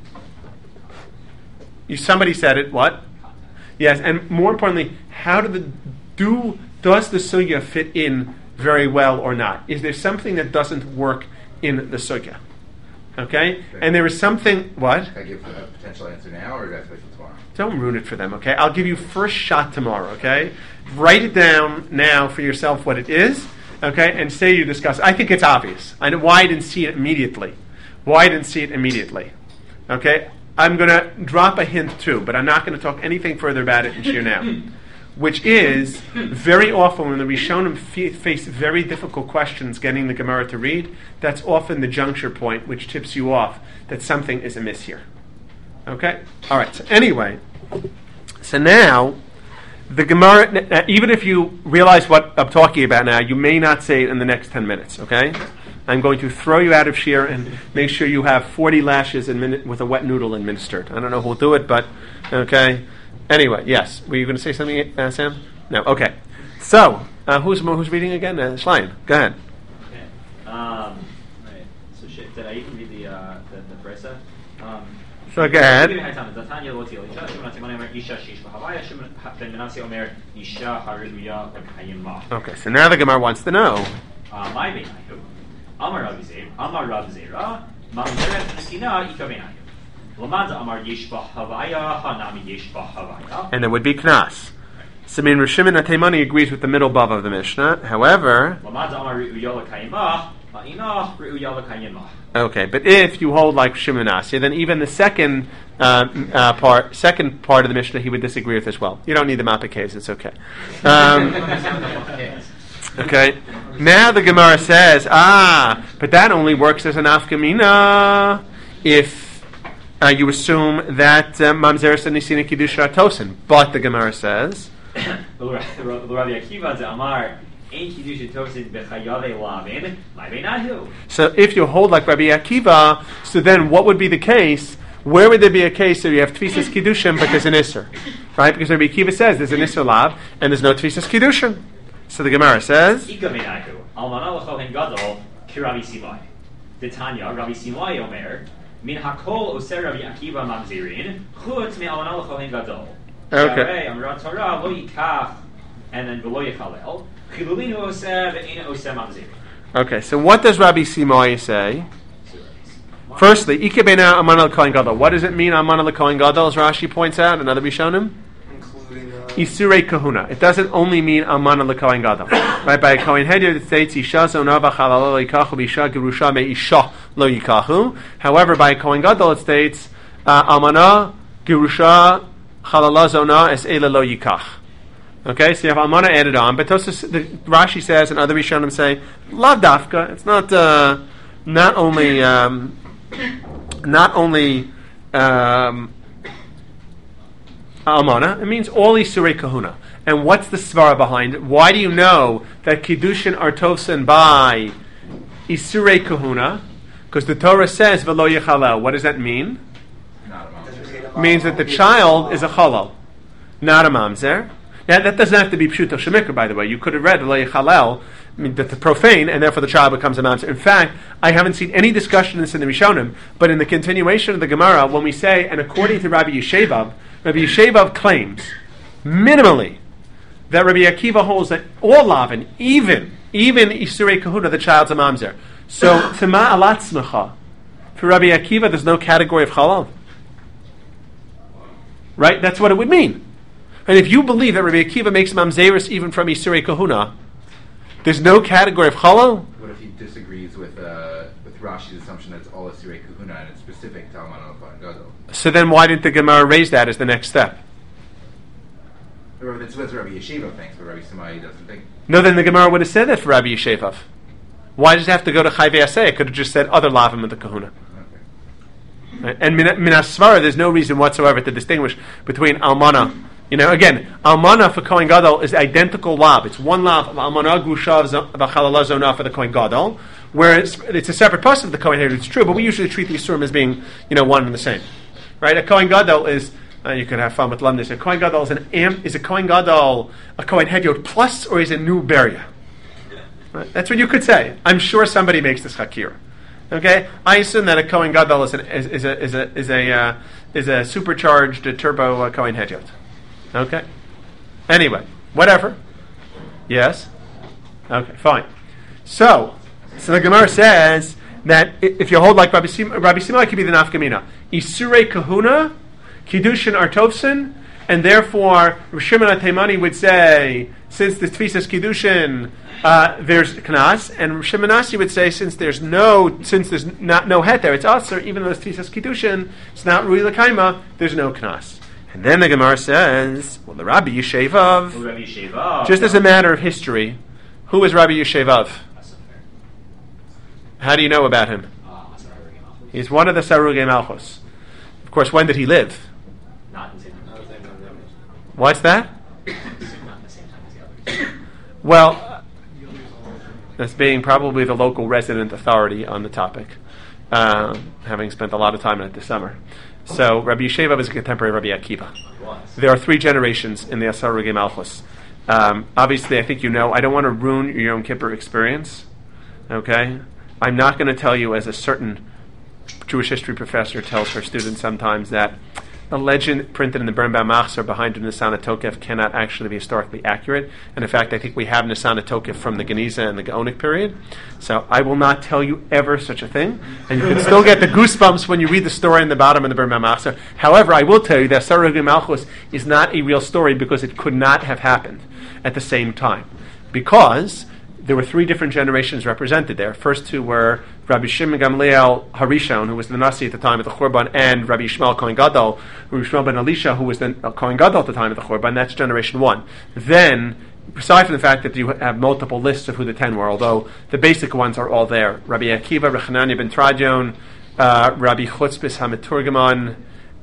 You, somebody said it. What? Yes, and more importantly, how do the do does the sugya fit in very well or not? Is there something that doesn't work in the sugya? Okay, okay. And there is something. What? Can I give a potential answer now, or do I have to wait till tomorrow? Don't ruin it for them. Okay, I'll give you first shot tomorrow. Okay, write it down now for yourself what it is. Okay, and say you discuss. I think it's obvious. I know why I didn't see it immediately. Why I didn't see it immediately. Okay. I'm going to drop a hint too, but I'm not going to talk anything further about it in Shir now. Which is, very often when the Rishonim f- face very difficult questions getting the Gemara to read, that's often the juncture point which tips you off that something is amiss here. Okay? Alright, so anyway, so now, the Gemara, even if you realize what I'm talking about now, you may not say it in the next ten minutes, okay? I'm going to throw you out of Shir and make sure you have forty lashes admin- with a wet noodle administered. I don't know who'll do it, but, okay. Anyway, yes. Were you going to say something, uh, Sam? No. Okay. So, uh, who's who's reading again? Uh, Schlein. Go ahead. Okay. Um, right. So, shit, did I even read the uh, the, the brisa? Um, so, go ahead. Okay, so now the Gemara wants to know. My Amar Rav Zera, Amar Rav Zera, Mamzeret Nesina Ikabenayu. Lamadza Amar Yeshba Havaya, Hanami Yeshba Havaya. And it would be Knas. So, I mean, Rishimin Atemani agrees with the middle bub of the Mishnah. However, Lamadza Amar Re'uyala Kayimah, Ma'inah Re'uyala Kayimah. Okay, but if you hold like Shimon Asya, then even the second uh, uh, part, second part of the Mishnah, he would disagree with as well. You don't need the Mappa case; it's okay. Um, okay. Now the Gemara says, ah, but that only works as an afkamina if uh, you assume that mamzeres and nisina kiddush are tosin. But the Gemara says, so if you hold like Rabbi Akiva, so then what would be the case? Where would there be a case where you have tfisas kiddushim but there's an isser, right? Because Rabbi Akiva says there's an isser lav and there's no tfisas kiddushim. So the Gemara says, the Tanya, Rabbi Simai Omer, Min Hakol Oser Rabbi Akiva Mamzirin, Chutz Me Alana L'Chohen Gadol. Okay. Amrat Torah Lo Yikach, and then V'lo Yichalel. Chilulinu Oser Ve'ina Oser Mamzirin. Okay, so what does Rabbi Simai say? Firstly, Ikebena Amana L'Kohen Gadol. What does it mean, Amana L'Kohen Gadol, as Rashi points out, another Rishonim? Isurei Kahuna. It doesn't only mean Amana L'Kohen Gadol. Right, by a Kohen Hedir it states Isha Zonava Chalala Lo Yikachu Isha Gerusha Me Isha Lo Yikachu. However, by a Kohen Gadol it states uh, Amana Gerusha Chalala Zona Es Eila Lo Yikach. Okay, so you have Amana added on, but Tosas, the Rashi says and other Rishonim say Lav Dafka. It's not uh, not only um, not only um, Almana, it means all Isurei Kahuna. And what's the svara behind it? Why do you know that Kiddushin are tosen by Isurei Kahuna? Because the Torah says V'lo Yechalel. What does that mean? It means that the child is a chalal, not a mamzer. Now that doesn't have to be Pshuto Shemikra, by the way. You could have read V'lo Yechalel, I mean, that the profane, and therefore the child becomes a mamzer. In fact, I haven't seen any discussion of this in the Rishonim, but in the continuation of the Gemara, when we say, and according to Rabbi Yeshevav, Rabbi Yeshevav claims, minimally, that Rabbi Akiva holds that all lavin, even, even Isurei Kahuna, the child's a mamzer. So, Tima alatzmecha, for Rabbi Akiva, there's no category of halal. Right? That's what it would mean. And if you believe that Rabbi Akiva makes mamzeris even from Isurei Kahuna, there's no category of halal? What if he disagrees with uh, with Rashi's assumption that it's all Isurei Kahuna and it's specific to Alman al-Kohen Gadol? So then why didn't the Gemara raise that as the next step? Or that's what Rabbi Yeshiva thinks, but Rabbi Simai doesn't think. No, then the Gemara would have said that for Rabbi Yeshivav. Why does it have to go to Chayvei Aseh? It could have just said other lavim of the Kahuna. Right? And min asvara, there's no reason whatsoever to distinguish between almana. You know, again, almana for Kohen Gadol is identical lab. It's one lab of almana grusha v'chalala zona for the Kohen Gadol, where it's, it's a separate person of the Kohen Hedron. It's true, but we usually treat the Yisurim as being, you know, one and the same. Right? A Kohen Gadol is, uh, you can have fun with London. A Kohen Gadol is an am, is a Kohen Gadol a Kohen Hedron plus, or is a new Beria? Right? That's what you could say. I'm sure somebody makes this hakir. Okay, I assume that a Kohen Gadol is, an, is, is a is a is a uh, is a supercharged uh, turbo uh, Kohen Hedron. Okay. Anyway, whatever. Yes. Okay, fine. So, so the Gemara says that if you hold like Rabbi Simon, Rabbi Simon could be the nafkamina. Isurei kahuna, kiddushin artovsin, and therefore Rosh Shimon HaTeimani would say, since the tfisas kiddushin, uh, there's knas, and Rosh Shimon Asi would say, since there's no, since there's not no het there, it's aser, even though it's tfisas kiddushin, it's not rui l'kaima, there's no knas. And then the Gemara says, well, the Rabbi Yeshevav, Rabbi Yeshevav, just as a matter of history, who is Rabbi Yeshevav? How do you know about him? He's one of the Sarugei Malchus. Of course, when did he live? Not in the same time. What's that? Not in the same time as the others. Well, as being probably the local resident authority on the topic, uh, having spent a lot of time in it this summer. So Rabbi Yeshevav is a contemporary Rabbi Akiva. There are three generations in the Sarugei Malchus. Um, obviously, I think you know, I don't want to ruin your Yom Kippur experience. Okay? I'm not going to tell you, as a certain Jewish history professor tells her students sometimes, that the legend printed in the Birnbaum Machzor behind Nisan HaTokef cannot actually be historically accurate. And in fact, I think we have Nisan HaTokef from the Geniza and the Gaonic period. So I will not tell you ever such a thing. And you can still get the goosebumps when you read the story in the bottom of the Birnbaum Machzor. However, I will tell you that Sarugei Malchus is not a real story because it could not have happened at the same time. Because there were three different generations represented there. First two were Rabbi Shimon Gamliel Harishon, who was the Nasi at the time of the Churban, and Rabbi Yishmael Kohen Gadol, Rabbi Yishmael ben Elisha, who was the uh, Kohen Gadol at the time of the Churban. That's generation one. Then, aside from the fact that you have multiple lists of who the ten were, although the basic ones are all there, Rabbi Akiva, Rechananya ben Tradion, uh, Rabbi Chutzpis HaMeturgaman,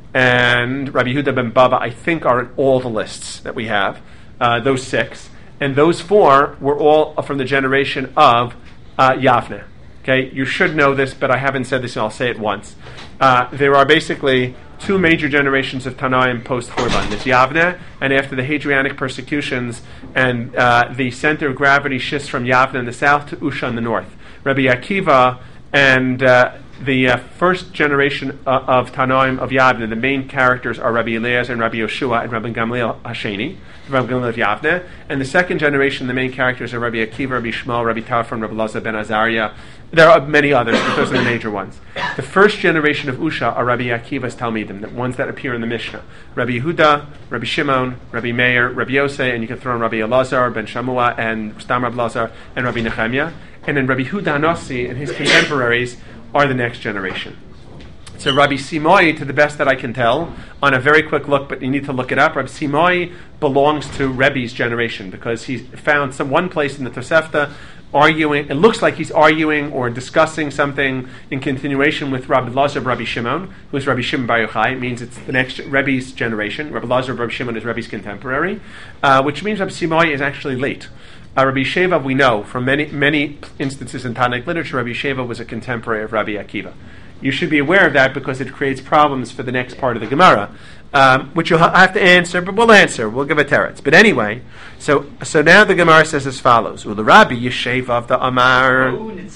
and Rabbi Yehuda ben Baba, I think, are in all the lists that we have, uh, those six. And those four were all from the generation of uh, Yavne. Okay, you should know this, but I haven't said this, and I'll say it once. Uh, there are basically two major generations of Tanaim post-Churban. There's Yavne, and after the Hadrianic persecutions, and uh, the center of gravity shifts from Yavne in the south to Usha in the north. Rabbi Akiva and uh, the uh, first generation uh, of Tanaim of Yavne, the main characters are Rabbi Eliezer and Rabbi Yoshua and Rabbi Gamliel Hasheni, Rabbi Gamliel of Yavne. And the second generation, the main characters are Rabbi Akiva, Rabbi Shmuel, Rabbi Tarfon, Rabbi Lazar ben Azariah. There are many others, but those are the major ones. The first generation of Usha are Rabbi Akiva's Talmidim, the ones that appear in the Mishnah. Rabbi Yehuda, Rabbi Shimon, Rabbi Meir, Rabbi Yosei, and you can throw in Rabbi Elazar, Ben Shamua, and Stam Rabbi Lazar, and Rabbi Nechemiah. And then Rabbi Yehuda Hanassi and his contemporaries are the next generation. So Rabbi Simoi, to the best that I can tell, on a very quick look, but you need to look it up, Rabbi Simoi belongs to Rebbe's generation because he found some one place in the Tosefta arguing, it looks like he's arguing or discussing something in continuation with Rabbi Lazar of Rabbi Shimon, who is Rabbi Shimon Bar Yochai. It means it's the next Rebbe's generation. Rabbi Lazar of Rabbi Shimon is Rebbe's contemporary, uh, which means Rabbi Simoi is actually late. Uh, Rabbi Sheva, we know from many many instances in Tanaic literature, Rabbi Sheva was a contemporary of Rabbi Akiva. You should be aware of that because it creates problems for the next part of the Gemara, um, which you'll ha- have to answer, but we'll answer. We'll give a teretz. But anyway, so so now the Gemara says as follows: Ula Rabbi Yeshevav the Amar.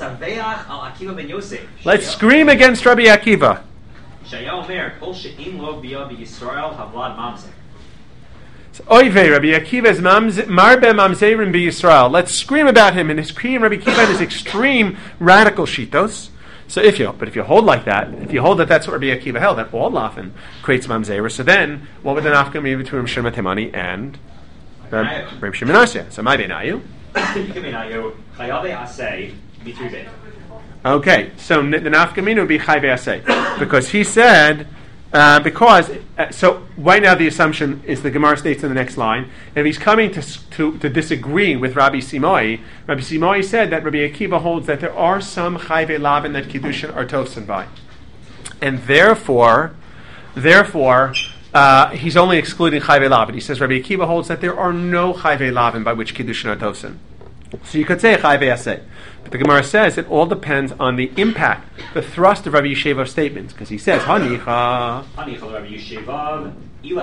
Let's scream against Rabbi Akiva. Oivei, Rabbi Akiva is marbe mamzerim b'Yisrael. Let's scream about him and his cream, Rabbi Akiva, and his extreme radical shitos. So if you, but if you hold like that, if you hold that that's what Rabbi Akiva held, that all laughing creates mamzerim. So then, what would the nafka be between Rabbi Shimon HaTeimani and Rabbi Shimon Asya? So my benayu. Okay, so the nafka mina would be chai ve'aseh because he said. Uh, because, uh, so right now the assumption is the Gemara states in the next line, if he's coming to, to to disagree with Rabbi Simoi, Rabbi Simoi said that Rabbi Akiva holds that there are some chayve lavin that kiddushin are tofsin by. and therefore, therefore, uh, he's only excluding chayvei lavin. He says Rabbi Akiva holds that there are no chayvei lavin by which kiddushin are tosin. So you could say chayvei aseh. But the Gemara says it all depends on the impact, the thrust of Rabbi Yeshiva's statements, because he says hanicha. Hanicha Rabbi Yeshiva. If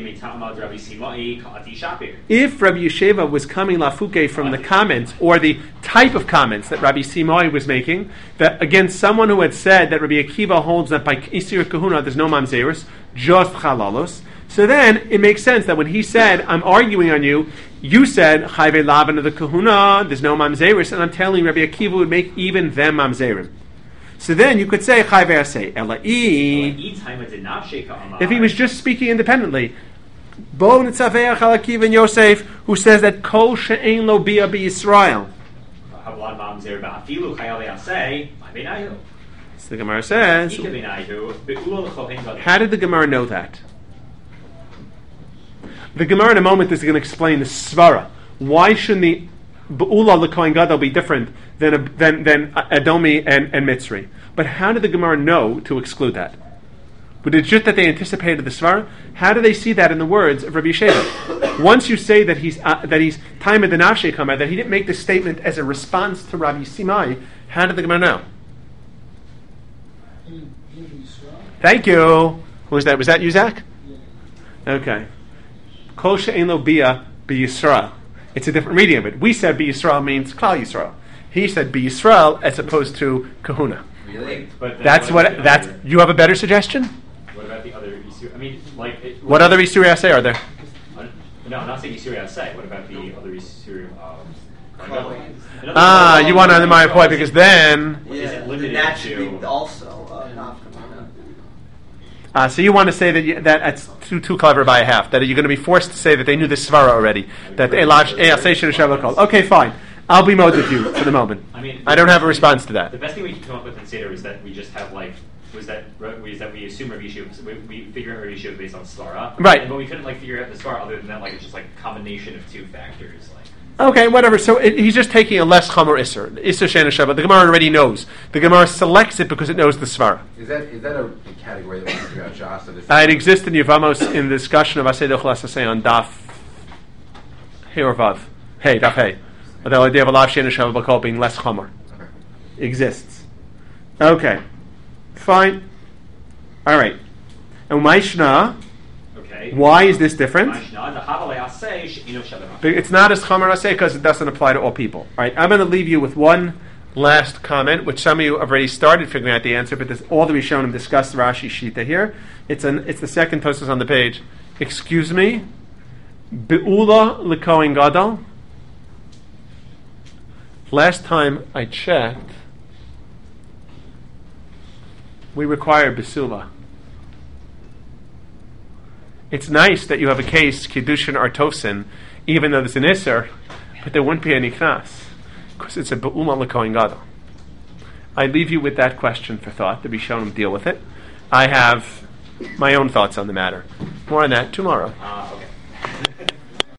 Rabbi Yeshiva was coming lafuke from the comments, or the type of comments that Rabbi Simoi was making, that against someone who had said that Rabbi Akiva holds that by Isir Kahuna there's no mamzerus, just chalalos, so then it makes sense that when he said, I'm arguing on you, you said, chayve lavan of the Kahuna, there's no mamzerus, and I'm telling Rabbi Akiva would make even them mamzerim. So then you could say chayve aseh ela'i. If he was just speaking independently, Bo nitzaveach al Akiva and Yosef, who says that kol she'ein lo bia b'Yisrael. So the Gemara says, how did the Gemara know that? The Gemara in a moment is going to explain the svara. Why shouldn't the Be'ula l'Kohen Gadol be different than than than Edomi and, and Mitzri? But how did the Gemara know to exclude that? But it's just that they anticipated the svara. How do they see that in the words of Rabbi Yeshiva? Once you say that he's uh, that he's Taimid the Nafshei Kamar, that he didn't make this statement as a response to Rabbi Simai, how did the Gemara know? Thank you. Who was that? Was that you, Zach? Okay. Kol she'ein lo bia b'Yisrael. It's a different reading of it. We said b'Yisrael means Klal Yisrael. He said b'Yisrael as opposed to Kahuna. Really? But that's what. what that's. Other, you have a better suggestion? What about the other Isur? I mean, like. It, what other Isuri Aseh are there? Uh, no, I'm not saying Isuri Aseh. What about the other Isuri? Um, ah, you want to undermine my point because then. Yeah, is it limited that to? should be also uh, not. Uh, so you want to say that you, that that's too too clever by a half. That you're going to be forced to say that they knew the svara already. That okay, fine. I'll be mode with you for the moment. I mean, I don't have a response to that. The best thing we can come up with in Seder is that we just have like was that was that we assume Rabbi Yeshiva, we, we figure out Rabbi Yeshiva based on svara, right? And, but we couldn't like figure out the svara other than that. Like it's just like a combination of two factors. Like okay, whatever. So it, he's just taking a less chamor iser iser shena shava. The Gemara already knows. The Gemara selects it because it knows the svara. Is that is that a category that we figure out Shas? Uh, it exists in Yevamos in the discussion of Aseh Dochel Aseh on Daf Hey or Vav Hey Daf Hey. The idea of a lav shena shava bakol being less chamor exists. Okay, fine. All right. And Maishna. Okay. Why is this different? It's not as chamor aseh because it doesn't apply to all people. All right. I'm going to leave you with one last comment, which some of you have already started figuring out the answer, but this, all that we've shown and discussed Rashi Shita here. It's an it's the second Tosfos on the page. Excuse me. Be'ula l'Kohen Gadol. Last time I checked, we require Besula. It's nice that you have a case, Kiddushin or Tosin, even though there's an Isser, but there wouldn't be any Knas, because it's a Be'ula l'Kohen Gadol. I leave you with that question for thought, to be shown to deal with it. I have my own thoughts on the matter. More on that tomorrow. Uh, okay.